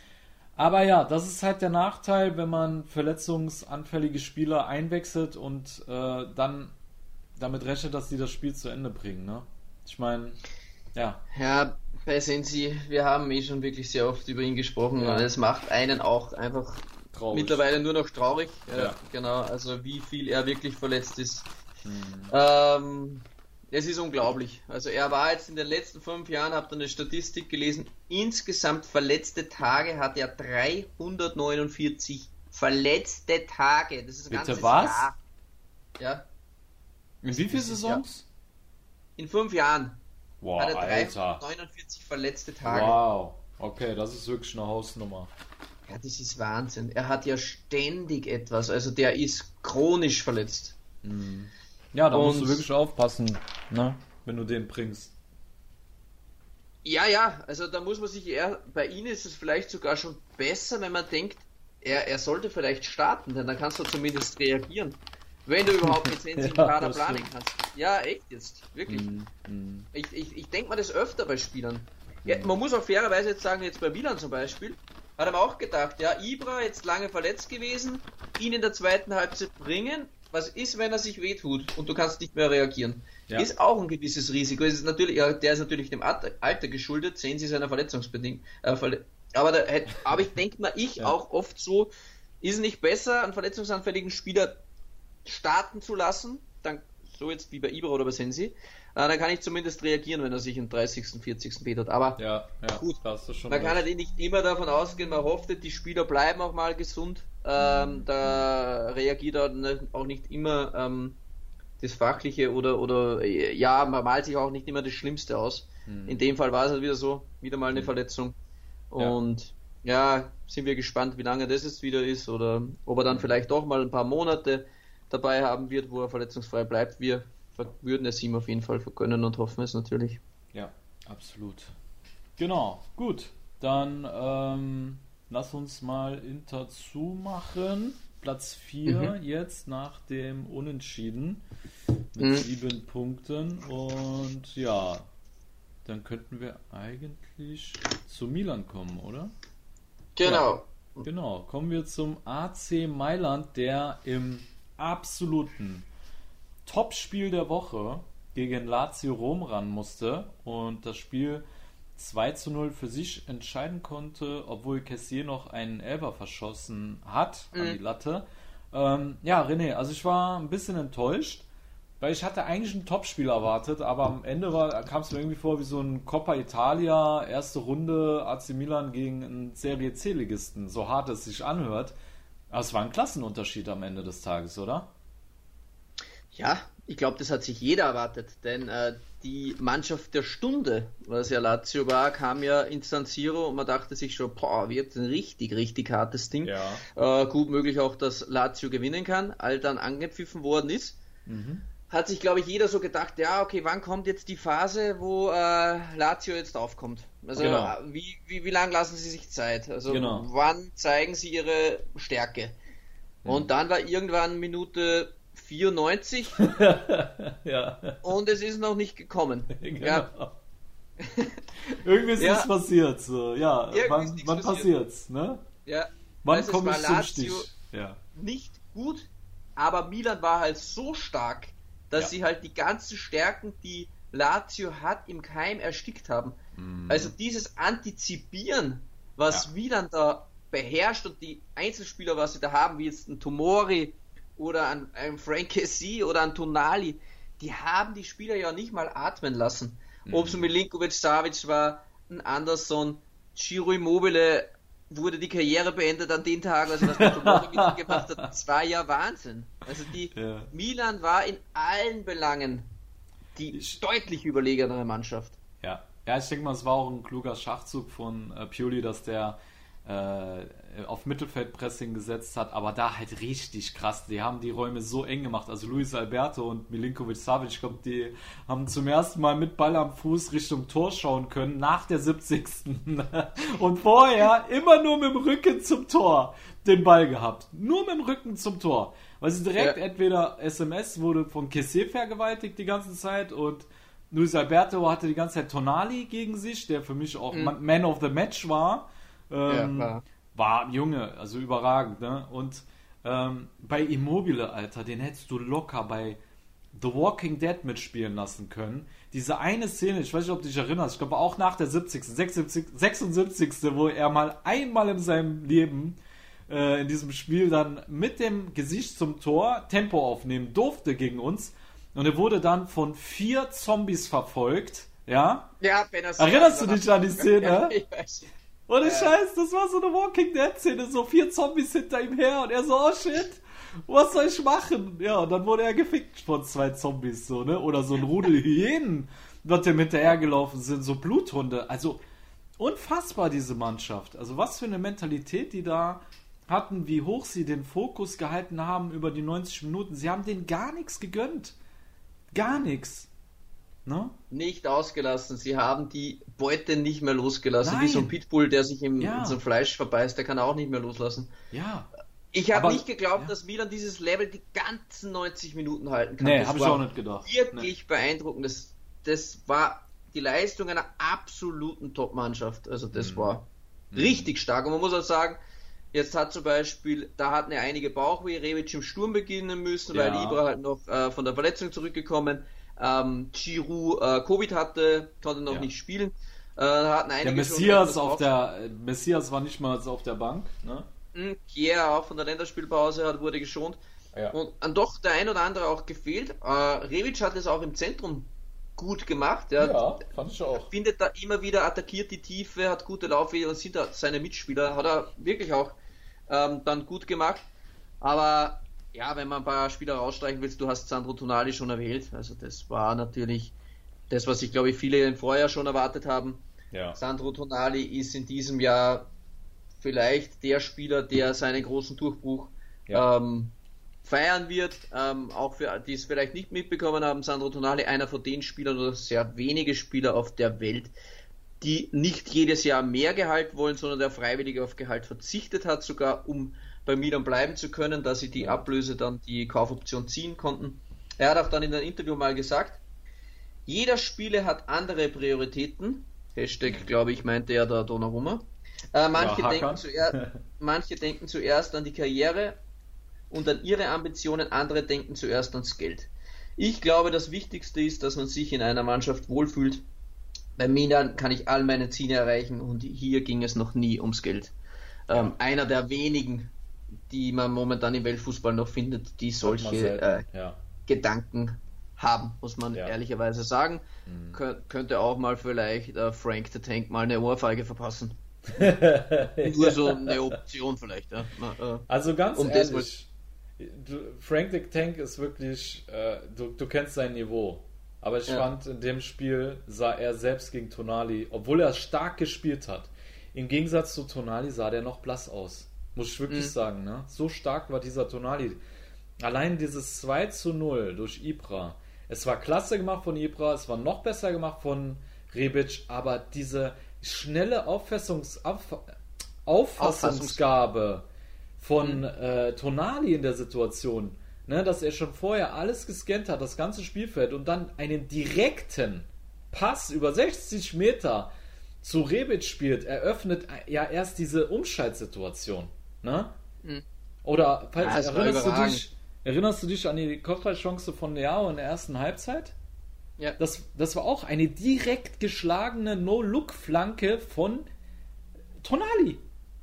Aber ja, das ist halt der Nachteil, wenn man verletzungsanfällige Spieler einwechselt und äh, dann damit rechnet, dass die das Spiel zu Ende bringen, ne? Ich meine, ja.
Ja, bei Sensi, wir haben eh schon wirklich sehr oft über ihn gesprochen ja. und es macht einen auch einfach traurig. Mittlerweile nur noch traurig. Ja. Ja, genau, also wie viel er wirklich verletzt ist. Hm. Ähm, es ist unglaublich. Also er war jetzt in den letzten fünf Jahren, habt ihr eine Statistik gelesen, insgesamt verletzte Tage hat er dreihundertneunundvierzig verletzte Tage. Das ist ein
Bitte
ganzes
was?
Jahr. Ja.
In wie viele Saisons?
In fünf Jahren.
Wow,
hat er
Alter.
dreihundertneunundvierzig verletzte Tage.
Wow. Okay, das ist wirklich eine Hausnummer.
Ja, das ist Wahnsinn. Er hat ja ständig etwas. Also der ist chronisch verletzt.
Mhm. Ja, da Und musst du wirklich aufpassen, ne, wenn du den bringst.
Ja, ja. Also da muss man sich eher... Bei ihm ist es vielleicht sogar schon besser, wenn man denkt, er, er sollte vielleicht starten, denn dann kannst du zumindest reagieren. Wenn du überhaupt mit Sensi im Kader planen kannst. Ja, echt jetzt. Wirklich. Mm, mm. Ich, ich, ich denke mal das öfter bei Spielern. Ja, man muss auch fairerweise jetzt sagen, jetzt bei Milan zum Beispiel, hat er auch gedacht, ja, Ibra jetzt lange verletzt gewesen, ihn in der zweiten Halbzeit bringen. Was ist, wenn er sich wehtut und du kannst nicht mehr reagieren? Ja. Ist auch ein gewisses Risiko. Es ist natürlich, ja, der ist natürlich dem Alter geschuldet, Sensi seiner verletzungsbedingt. Äh, verle aber, da, aber ich denke mal, ich ja. auch oft so, ist es nicht besser, einen verletzungsanfälligen Spieler starten zu lassen, dann so jetzt wie bei Ibra oder bei Sensi, äh, dann kann ich zumindest reagieren, wenn er sich im dreißigsten, vierzigsten betert. Aber
ja, ja,
gut,
das ist schon
man
recht.
kann halt nicht immer davon ausgehen, man hofft, die Spieler bleiben auch mal gesund. Ähm, mhm. Da reagiert er auch nicht immer ähm, das Fachliche oder, oder ja, man malt sich auch nicht immer das Schlimmste aus. Mhm. In dem Fall war es halt wieder so, wieder mal eine mhm. Verletzung. Und ja. ja, sind wir gespannt, wie lange das jetzt wieder ist oder ob er dann vielleicht doch mal ein paar Monate dabei haben wird, wo er verletzungsfrei bleibt. Wir würden es ihm auf jeden Fall vergönnen und hoffen es natürlich.
Ja, absolut. Genau, gut. Dann ähm, lass uns mal Inter zumachen. Platz vier mhm. jetzt nach dem Unentschieden mit mhm. sieben Punkten. Und ja, dann könnten wir eigentlich zu Milan kommen, oder?
Genau.
Ja, genau. Kommen wir zum A C Mailand, der im absoluten Topspiel der Woche gegen Lazio Rom ran musste und das Spiel zwei zu null für sich entscheiden konnte, obwohl Kessier noch einen Elfer verschossen hat an die Latte. Ähm, ja, René, also ich war ein bisschen enttäuscht, weil ich hatte eigentlich ein Topspiel erwartet, aber am Ende kam es mir irgendwie vor wie so ein Coppa Italia, erste Runde A C Milan gegen einen Serie C-Ligisten, so hart es sich anhört. Aber es war ein Klassenunterschied am Ende des Tages, oder?
Ja, ich glaube, das hat sich jeder erwartet, denn äh, die Mannschaft der Stunde, was ja Lazio war, kam ja ins San Siro und man dachte sich schon, boah, wird ein richtig, richtig hartes Ding. Ja. Äh, gut möglich auch, dass Lazio gewinnen kann, all dann angepfiffen worden ist. Mhm. Hat sich, glaube ich, jeder so gedacht, ja, okay, wann kommt jetzt die Phase, wo äh, Lazio jetzt aufkommt? Also genau. wie, wie, wie lange lassen sie sich Zeit? Also genau. Wann zeigen sie ihre Stärke? Mhm. Und dann war irgendwann Minute vierundneunzig ja. und es ist noch nicht gekommen. Genau. Ja.
Irgendwie ist ja. nichts passiert. So. Ja, Irgendwie wann, wann passiert's? Ne?
Ja.
Wann also komme ich zum Stich?
Ja. Nicht gut, aber Milan war halt so stark, dass ja. sie halt die ganzen Stärken, die Lazio hat, im Keim erstickt haben. Mm. Also dieses Antizipieren, was ja. Milan da beherrscht und die Einzelspieler, was sie da haben, wie jetzt ein Tomori oder ein, ein Frank Kessie oder ein Tonali, die haben die Spieler ja nicht mal atmen lassen. Mhm. Ob es Milinkovic-Savic war, ein Anderson, Ciro Immobile wurde die Karriere beendet an den Tagen, also was der Tomori mitgemacht hat, das war ja Wahnsinn. Also die ja. Milan war in allen Belangen die ich, deutlich überlegenere Mannschaft.
Ja. ja, ich denke mal, es war auch ein kluger Schachzug von äh, Pioli, dass der äh, auf Mittelfeldpressing gesetzt hat, aber da halt richtig krass. Die haben die Räume so eng gemacht. Also Luis Alberto und Milinkovic-Savic, ich glaube, die haben zum ersten Mal mit Ball am Fuß Richtung Tor schauen können, nach der siebzigsten Und vorher immer nur mit dem Rücken zum Tor den Ball gehabt. Nur mit dem Rücken zum Tor. Weil sie direkt ja. entweder S M S wurde von Kessier vergewaltigt die ganze Zeit und Luis Alberto hatte die ganze Zeit Tonali gegen sich, der für mich auch mhm. Man of the Match war. Ähm, ja, war Junge, also überragend, ne? Und ähm, bei Immobile, Alter, den hättest du locker bei The Walking Dead mitspielen lassen können. Diese eine Szene, ich weiß nicht, ob du dich erinnerst, ich glaube auch nach der siebzigsten sechsundsiebzigsten wo er mal einmal in seinem Leben äh, in diesem Spiel dann mit dem Gesicht zum Tor Tempo aufnehmen durfte gegen uns und er wurde dann von vier Zombies verfolgt, ja?
Ja, wenn das
Erinnerst du dich an die Szene?
Ja, ich weiß.
Ohne Scheiß, das war so eine Walking Dead-Szene, so vier Zombies hinter ihm her und er so, oh shit, was soll ich machen? Ja, und dann wurde er gefickt von zwei Zombies, so, ne? Oder so ein Rudel Hyänen, was dem hinterhergelaufen sind, so Bluthunde. Also, unfassbar, diese Mannschaft. Also, was für eine Mentalität die da hatten, wie hoch sie den Fokus gehalten haben über die neunzig Minuten. Sie haben denen gar nichts gegönnt. Gar nichts. No?
Nicht ausgelassen. Sie haben die Beute nicht mehr losgelassen. Nein. Wie so ein Pitbull, der sich im, ja. in so ein Fleisch verbeißt, der kann auch nicht mehr loslassen.
Ja.
Ich habe nicht geglaubt, ja. dass Milan dieses Level die ganzen neunzig Minuten halten kann.
Nee, habe ich auch nicht gedacht.
Wirklich
nee.
beeindruckend. Das, das war die Leistung einer absoluten Top-Mannschaft. Also das mhm. war mhm. richtig stark. Und man muss auch sagen, jetzt hat zum Beispiel, da hatten ja einige Bauchweh, Rebic im Sturm beginnen müssen, ja. weil Ibra halt noch äh, von der Verletzung zurückgekommen. Ähm, Giroud äh, Covid hatte, konnte noch ja. nicht spielen. Äh, hatten einige
der Messias auf der Messias war nicht mal auf der Bank, ne?
Ja, auch von der Länderspielpause hat, wurde geschont. Ja. Und dann doch der ein oder andere auch gefehlt. Äh, Rebic hat es auch im Zentrum gut gemacht. Ja,
ja fand ich auch.
Findet da immer wieder, attackiert die Tiefe, hat gute Laufwege und sind da seine Mitspieler. Hat er wirklich auch ähm, dann gut gemacht. Aber ja, wenn man ein paar Spieler rausstreichen willst, du hast Sandro Tonali schon erwähnt. Also das war natürlich das, was ich glaube ich viele im Vorjahr schon erwartet haben. Ja. Sandro Tonali ist in diesem Jahr vielleicht der Spieler, der seinen großen Durchbruch ja. ähm, feiern wird. Ähm, auch für die es vielleicht nicht mitbekommen haben, Sandro Tonali, einer von den Spielern oder sehr wenige Spieler auf der Welt, die nicht jedes Jahr mehr Gehalt wollen, sondern der freiwillig auf Gehalt verzichtet hat, sogar um bei Milan bleiben zu können, dass sie die Ablöse dann die Kaufoption ziehen konnten. Er hat auch dann in einem Interview mal gesagt, jeder Spieler hat andere Prioritäten. Hashtag, glaube ich, meinte er da Donnarumma. Äh, manche,
ja,
denken zuer- manche denken zuerst an die Karriere und an ihre Ambitionen, andere denken zuerst ans Geld. Ich glaube, das Wichtigste ist, dass man sich in einer Mannschaft wohlfühlt. Bei Milan kann ich all meine Ziele erreichen und hier ging es noch nie ums Geld. Ähm, einer der wenigen, die man momentan im Weltfußball noch findet, die solche äh, ja. Gedanken haben, muss man ja. ehrlicherweise sagen. Mhm. Kön- könnte auch mal vielleicht äh, Frank the Tank mal eine Ohrfeige verpassen. Nur so eine Option vielleicht. Ja. Na, äh,
also ganz um ehrlich, du, Frank the Tank ist wirklich, äh, du, du kennst sein Niveau. Aber ich ja. fand, in dem Spiel sah er selbst gegen Tonali, obwohl er stark gespielt hat, im Gegensatz zu Tonali sah der noch blass aus. Muss ich wirklich mhm. sagen. Ne? So stark war dieser Tonali. Allein dieses zwei zu null durch Ibra. Es war klasse gemacht von Ibra, es war noch besser gemacht von Rebic, aber diese schnelle Auffassungs- Auf- Auffassungsgabe von mhm. äh, Tonali in der Situation, ne, dass er schon vorher alles gescannt hat, das ganze Spielfeld, und dann einen direkten Pass über sechzig Meter zu Rebic spielt, eröffnet ja erst diese Umschaltsituation. Ne? Mhm. Oder falls, ja, erinnerst, du dich, erinnerst du dich an die Kopfballchance von Leao in der ersten Halbzeit? Ja. Das, das war auch eine direkt geschlagene No-Look-Flanke von Tonali.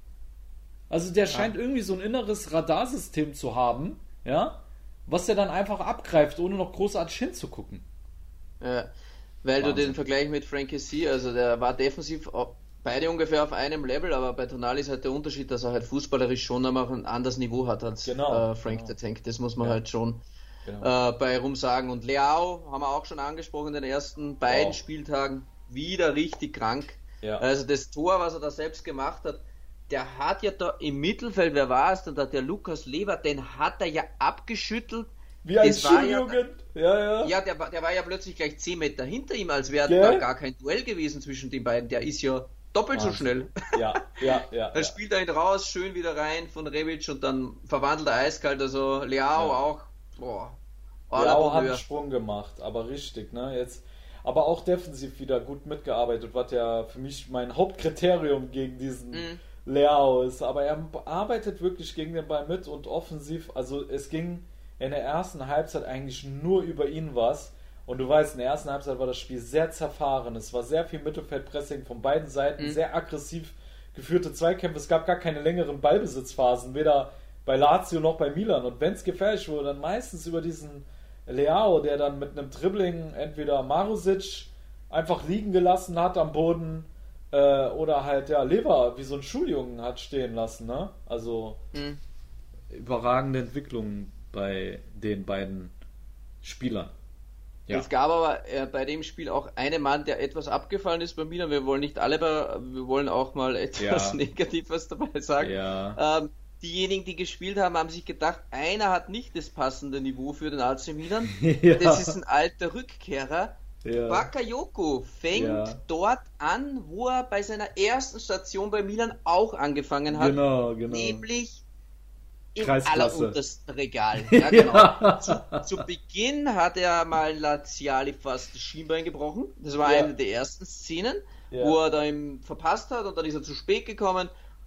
Also der ja. scheint irgendwie so ein inneres Radarsystem zu haben, ja, was er dann einfach abgreift, ohne noch großartig hinzugucken.
Ja, weil Wahnsinn. Du den Vergleich mit Frankie C, also der war defensiv beide ungefähr auf einem Level, aber bei Tonali ist halt der Unterschied, dass er halt fußballerisch schon einmal ein anderes Niveau hat als genau, äh, Frank genau. the Tank. Das muss man ja. halt schon genau. äh, bei Rum sagen. Und Leao haben wir auch schon angesprochen in den ersten beiden wow. Spieltagen, wieder richtig krank. Ja. Also das Tor, was er da selbst gemacht hat, der hat ja da im Mittelfeld, wer war es denn da, der Lukas Lever, den hat er ja abgeschüttelt.
Wie ein Schuljugend. Ja, ja, ja.
Ja, der, der war ja plötzlich gleich zehn Meter hinter ihm, als wäre da gar kein Duell gewesen zwischen den beiden. Der ist ja doppelt Wahnsinn. So schnell.
Ja, ja, ja.
Dann
ja.
spielt er ihn raus, schön wieder rein von Rebic und dann verwandelt er eiskalt. Also Leao ja. auch. Boah.
Leao hat einen Sprung gemacht, aber richtig, ne? Jetzt, aber auch defensiv wieder gut mitgearbeitet, was ja für mich mein Hauptkriterium gegen diesen mhm. Leao ist. Aber er arbeitet wirklich gegen den Ball mit und offensiv, also es ging in der ersten Halbzeit eigentlich nur über ihn was. Und du weißt, in der ersten Halbzeit war das Spiel sehr zerfahren. Es war sehr viel Mittelfeldpressing von beiden Seiten, mhm. sehr aggressiv geführte Zweikämpfe. Es gab gar keine längeren Ballbesitzphasen, weder bei Lazio noch bei Milan. Und wenn es gefährlich wurde, dann meistens über diesen Leao, der dann mit einem Dribbling entweder Marusic einfach liegen gelassen hat am Boden äh, oder halt ja Lever wie so ein Schuljungen hat stehen lassen. Ne? Also mhm. überragende Entwicklungen bei den beiden Spielern.
Ja. Es gab aber äh, bei dem Spiel auch einen Mann, der etwas abgefallen ist bei Milan. Wir wollen nicht alle, wir wollen auch mal etwas ja. Negatives dabei sagen.
Ja.
Ähm, diejenigen, die gespielt haben, haben sich gedacht, einer hat nicht das passende Niveau für den A C Milan. Ja. Das ist ein alter Rückkehrer. Ja. Bakayoko fängt ja. dort an, wo er bei seiner ersten Station bei Milan auch angefangen hat.
Genau, genau.
Nämlich im alleruntersten Regal. Ja, genau. Ja. Zu, zu Beginn hat er mal Laziali fast das Schienbein gebrochen. Das war ja. eine der ersten Szenen, ja. wo er da ihm verpasst hat und dann ist er zu spät gekommen.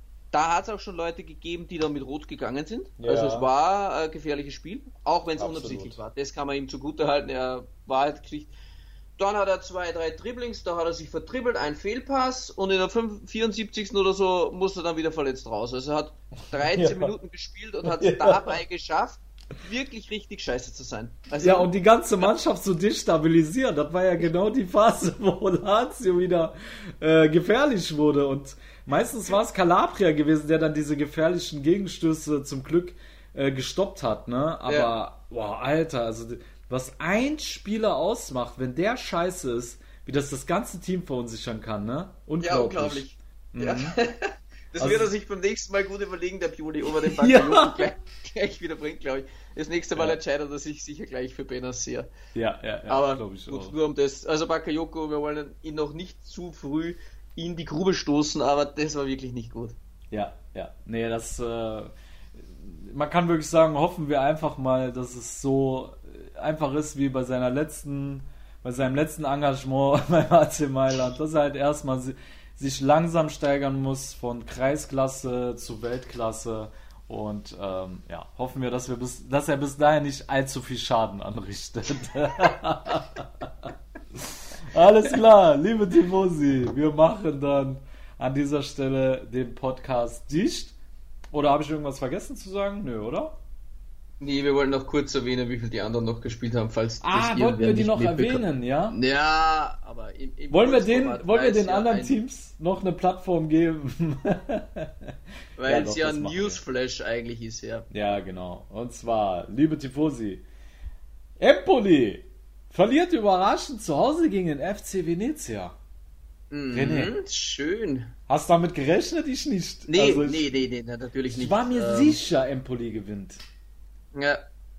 Da hat es auch schon Leute gegeben, die da mit Rot gegangen sind. Ja. Also es war ein gefährliches Spiel, auch wenn es unabsichtlich war. Das kann man ihm zugutehalten, er war halt gekriegt. Dann hat er zwei, drei Dribblings, da hat er sich vertribbelt, ein Fehlpass und in der vierundsiebzigsten oder so musste er dann wieder verletzt raus. Also er hat dreizehn ja. Minuten gespielt und hat es ja. dabei geschafft, wirklich richtig scheiße zu sein. Also,
ja, und die ganze Mannschaft zu destabilisieren, das war ja genau die Phase, wo Lazio wieder äh, gefährlich wurde. Und meistens war es Calabria gewesen, der dann diese gefährlichen Gegenstöße zum Glück äh, gestoppt hat. Ne? Aber, ja. boah, Alter, also was ein Spieler ausmacht, wenn der scheiße ist, wie das das ganze Team verunsichern kann, ne? Unglaublich.
Ja, unglaublich. Mhm. Ja. Das also, wird er sich beim nächsten Mal gut überlegen, der Pioli, ob er den Bakayoko ja. gleich, gleich wieder bringt, glaube ich. Das nächste Mal ja. entscheidet er sich sicher gleich für Benazir.
Ja, ja, ja.
Aber gut, auch. Nur um das. Also Bakayoko, wir wollen ihn noch nicht zu früh in die Grube stoßen, aber das war wirklich nicht gut.
Ja, ja. Nee, das, äh, man kann wirklich sagen, hoffen wir einfach mal, dass es so einfach ist wie bei seiner letzten, bei seinem letzten Engagement beim A C Mailand, dass er halt erstmal si- sich langsam steigern muss von Kreisklasse zu Weltklasse und ähm, ja, hoffen wir, dass wir bis, dass er bis dahin nicht allzu viel Schaden anrichtet. Alles klar, liebe Tifosi, wir machen dann an dieser Stelle den Podcast dicht. Oder habe ich irgendwas vergessen zu sagen? Nö, oder?
Nee, wir wollen noch kurz erwähnen, wie viel die anderen noch gespielt haben, falls
Ah,
das
wollten wir
irgendwer
die
nicht
noch
mitbekommen.
erwähnen, ja?
Ja, aber im, im
Wollen wir den,
Kurzformat,
wollen wir
weil's
den
ja
anderen
ein,
Teams noch eine Plattform geben?
Weil
Ja,
es
doch,
ja
das
ein
machen wir.
Newsflash eigentlich ist, ja.
Ja, genau. Und zwar, liebe Tifosi, Empoli verliert überraschend zu Hause gegen den F C Venezia. René.
Mhm, schön.
Hast du damit gerechnet? Ich nicht.
Nee,
Also ich,
nee, nee, nee, natürlich nicht.
ich war mir
Ähm,
sicher, Empoli gewinnt.
Ja,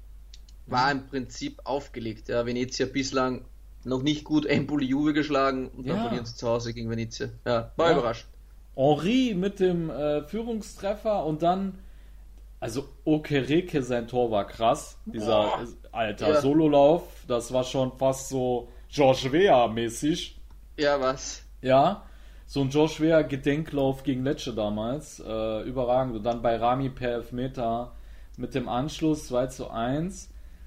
war im Prinzip aufgelegt. Ja, Venezia bislang noch nicht gut Empoli Juve geschlagen und dann
Ja.
verlieren sie zu Hause gegen Venezia. Ja, war
Ja.
überrascht.
Henri mit dem äh, Führungstreffer und dann, also Okereke, sein Tor war krass. Dieser
Boah.
alter
Ja.
Sololauf, das war schon fast so George Weah-mäßig.
Ja, was?
Ja, so ein George Weah-Gedenklauf gegen Lecce damals. Äh, überragend. Und dann bei Rami per Elfmeter mit dem Anschluss zwei zu eins.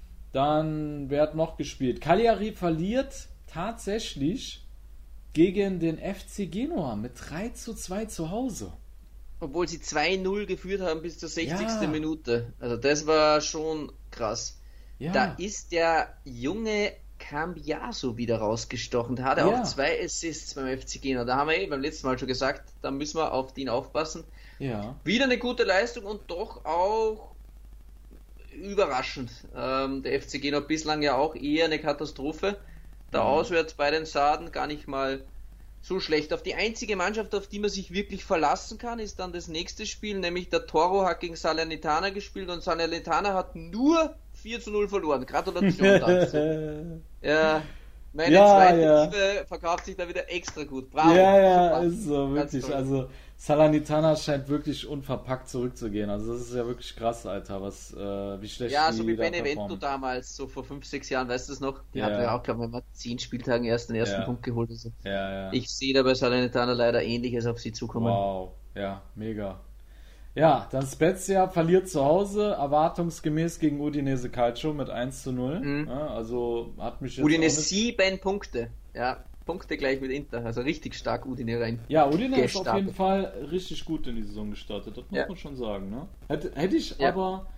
Dann, wer hat noch gespielt? Cagliari verliert tatsächlich gegen den F C Genua mit drei zu zwei zu Hause.
Obwohl sie zwei null geführt haben bis zur sechzigsten
Ja.
Minute. Also das war schon krass.
Ja,
Da ist der junge Cambiaso wieder rausgestochen. Der hatte
Ja.
auch zwei Assists beim F C Genua. Da haben wir eh beim letzten Mal schon gesagt, da müssen wir auf den aufpassen.
ja,
Wieder eine gute Leistung und doch auch überraschend. Ähm, der F C Genua bislang ja auch eher eine Katastrophe. Da
Mhm.
auswärts bei den Sarden gar nicht mal so schlecht. Auf die einzige Mannschaft, auf die man sich wirklich verlassen kann, ist dann das nächste Spiel, nämlich der Toro hat gegen Salernitana gespielt und Salernitana hat nur vier zu null verloren. Gratulation dazu. Ja, meine
Ja,
zweite
ja.
Liebe verkauft sich da wieder extra gut. Bravo.
ja, ja,
Super.
ist so,
Ganz
wirklich.
toll.
Also Salernitana scheint wirklich unverpackt zurückzugehen. Also das ist ja wirklich krass, Alter, was, äh, wie schlecht
Ja,
die
so wie
da
Benevento
performen.
damals, so vor fünf, sechs Jahren, weißt du das noch? Die
Ja.
hatten ja auch, glaube ich, mal zehn Spieltagen erst den ersten
Ja.
Punkt geholt. Also
Ja, ja.
ich sehe da bei Salernitana leider Ähnliches auf sie zukommen.
Wow, ja, mega. Ja, dann Spezia verliert zu Hause, erwartungsgemäß gegen Udinese Calcio mit eins zu null.
Mhm.
Ja, also hat mich jetzt
Udinese
auch nicht...
sieben Punkte. Ja, Punkte gleich mit Inter. Also richtig stark Udine rein.
Ja, Udine ist auf
gestartet.
jeden Fall richtig gut in die Saison gestartet, das muss
Ja.
man schon sagen. Ne? Hätte, hätte ich
Ja.
aber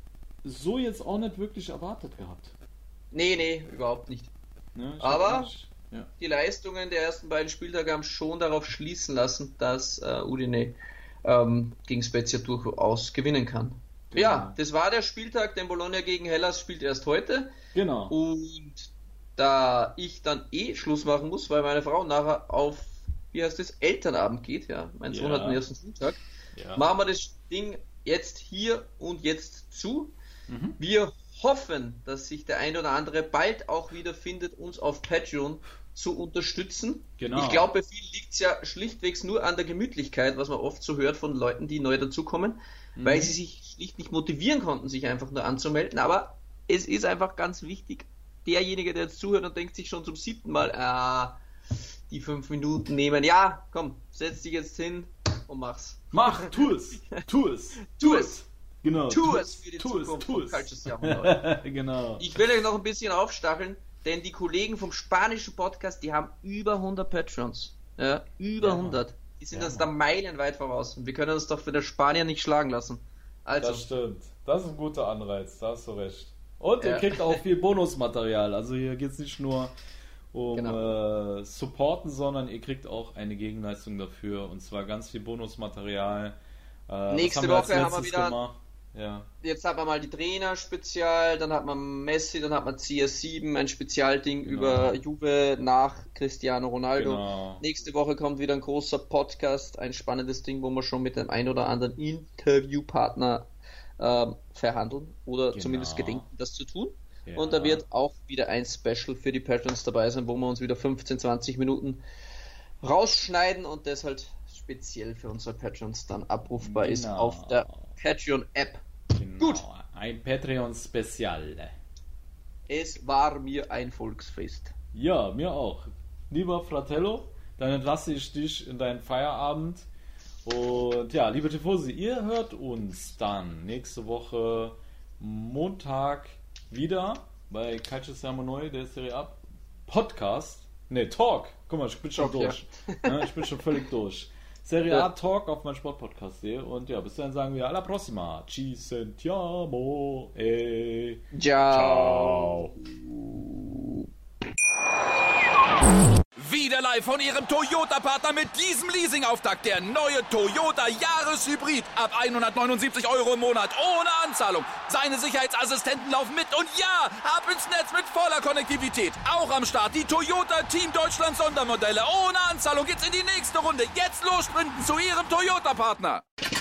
so jetzt auch nicht wirklich erwartet gehabt.
Nee, nee, überhaupt nicht.
Ne? Ich
Aber-
hab nicht- ja.
Die Leistungen der ersten beiden Spieltage haben schon darauf schließen lassen, dass äh, Udine ähm, gegen Spezia durchaus gewinnen kann.
Genau.
Ja, das war der Spieltag, denn Bologna gegen Hellas spielt erst heute.
Genau.
Und da ich dann eh Schluss machen muss, weil meine Frau nachher auf, wie heißt das, Elternabend geht, ja, mein Sohn
Ja.
hat den ersten Schultag,
Ja.
machen wir das Ding jetzt hier und jetzt zu.
Mhm.
Wir hoffen, dass sich der ein oder andere bald auch wieder findet, uns auf Patreon zu unterstützen.
Genau.
Ich glaube, bei vielen liegt es ja schlichtwegs nur an der Gemütlichkeit, was man oft so hört von Leuten, die neu dazukommen,
Mhm.
weil sie sich schlicht nicht motivieren konnten, sich einfach nur anzumelden. Aber es ist einfach ganz wichtig, derjenige, der jetzt zuhört und denkt sich schon zum siebten Mal, ah, die fünf Minuten nehmen. Ja, komm, setz dich jetzt hin und mach's.
Mach, tu es, tu es,
Tu es!
genau,
Tu es für die
tu
Zukunft
es, tu
von
es.
Cultures Jahrhundert.
Genau.
Ich will euch noch ein bisschen aufstacheln, denn die Kollegen vom spanischen Podcast, die haben über hundert Patrons. Ja, über
Ja, Mann.
hundert. Die sind
Ja,
uns da meilenweit voraus. Und wir können uns doch für den Spanier nicht schlagen lassen. Also,
Das stimmt. Das ist ein guter Anreiz, da hast du recht. Und ihr
Ja.
kriegt auch viel Bonusmaterial. Also hier geht es nicht nur um
Genau.
äh, Supporten, sondern ihr kriegt auch eine Gegenleistung dafür. Und zwar ganz viel Bonusmaterial. Äh, was
Nächste
haben wir als
Woche haben wir
letztes
wieder-
gemacht? Ja.
jetzt hat man mal die Trainer-Spezial, dann hat man Messi, dann hat man C R sieben, ein Spezialding
Genau.
über Juve nach Cristiano Ronaldo.
Genau.
Nächste Woche kommt wieder ein großer Podcast, ein spannendes Ding, wo wir schon mit dem ein oder anderen Interviewpartner ähm, verhandeln oder
Genau.
zumindest gedenken, das zu tun.
Ja.
Und da wird auch wieder ein Special für die Patrons dabei sein, wo wir uns wieder fünfzehn, zwanzig Minuten rausschneiden und das halt speziell für unsere Patrons dann abrufbar
Genau.
ist auf der Patreon-App.
Genau.
Gut.
Ein Patreon-Spezial.
Es war mir ein Volksfest.
Ja, mir auch. Lieber Fratello, dann entlasse ich dich in deinen Feierabend. Und ja, liebe Tifosi, ihr hört uns dann nächste Woche Montag wieder bei Calcio Siamo Noi, der Serie A Podcast. Ne, Talk. Guck mal, ich bin schon
Talk,
durch. Ja. Ich bin schon völlig durch. Serie A Talk auf meinem Sportpodcast hier. Und ja, bis dahin sagen wir alla prossima. Ci sentiamo. E
Ciao.
ciao.
Wieder live von Ihrem Toyota-Partner mit diesem Leasing-Auftakt. Der neue Toyota Jahreshybrid. Ab hundertneunundsiebzig Euro im Monat. Ohne Anzahlung. Seine Sicherheitsassistenten laufen mit. Und ja, ab ins Netz mit voller Konnektivität. Auch am Start die Toyota Team Deutschland Sondermodelle. Ohne Anzahlung geht's in die nächste Runde. Jetzt los sprinten zu Ihrem Toyota-Partner.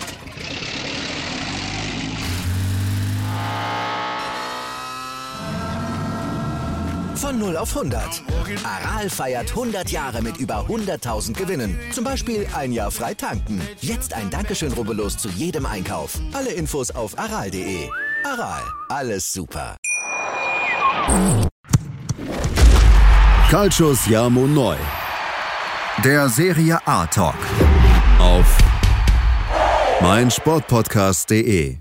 Von null auf hundert. Aral feiert hundert Jahre mit über hunderttausend Gewinnen. Zum Beispiel ein Jahr frei tanken. Jetzt ein Dankeschön, rubbellos zu jedem Einkauf. Alle Infos auf aral punkt de. Aral, alles super.
Calcio Siamo Noi. Der Serie A Talk. Auf meinsportpodcast punkt de.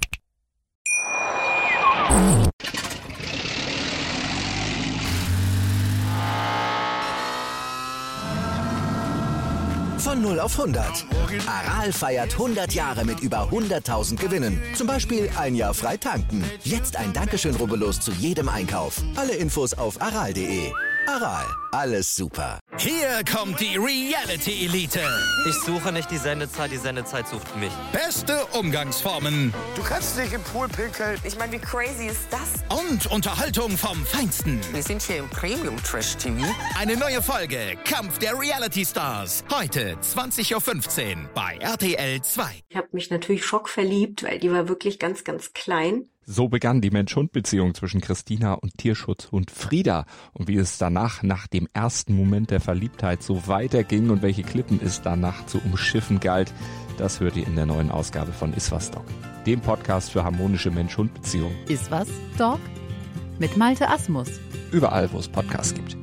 Von null auf hundert. Aral feiert hundert Jahre mit über hunderttausend Gewinnen. Zum Beispiel ein Jahr frei tanken. Jetzt ein Dankeschön, rubbellos zu jedem Einkauf. Alle Infos auf aral punkt de. Aral, alles super.
Hier kommt die Reality Elite.
Ich suche nicht die Sendezeit, die Sendezeit sucht mich.
Beste Umgangsformen
Du kannst nicht im Pool pinkeln.
Ich meine, wie crazy ist das?
und Unterhaltung vom Feinsten.
Wir sind hier im Premium-Trash-T V.
Eine neue Folge Kampf der Reality Stars. Heute zwanzig Uhr fünfzehn bei R T L zwei.
Ich habe mich natürlich schockverliebt, weil die war wirklich ganz, ganz klein.
So begann die Mensch-Hund-Beziehung zwischen Christina und Tierschutzhund Frieda. Und wie es danach, nach dem ersten Moment der Verliebtheit, so weiterging und welche Klippen es danach zu umschiffen galt, das hört ihr in der neuen Ausgabe von Iswas Dog, dem Podcast für harmonische Mensch-Hund-Beziehungen.
Iswas Dog? Mit Malte Asmus.
Überall, wo es Podcasts gibt.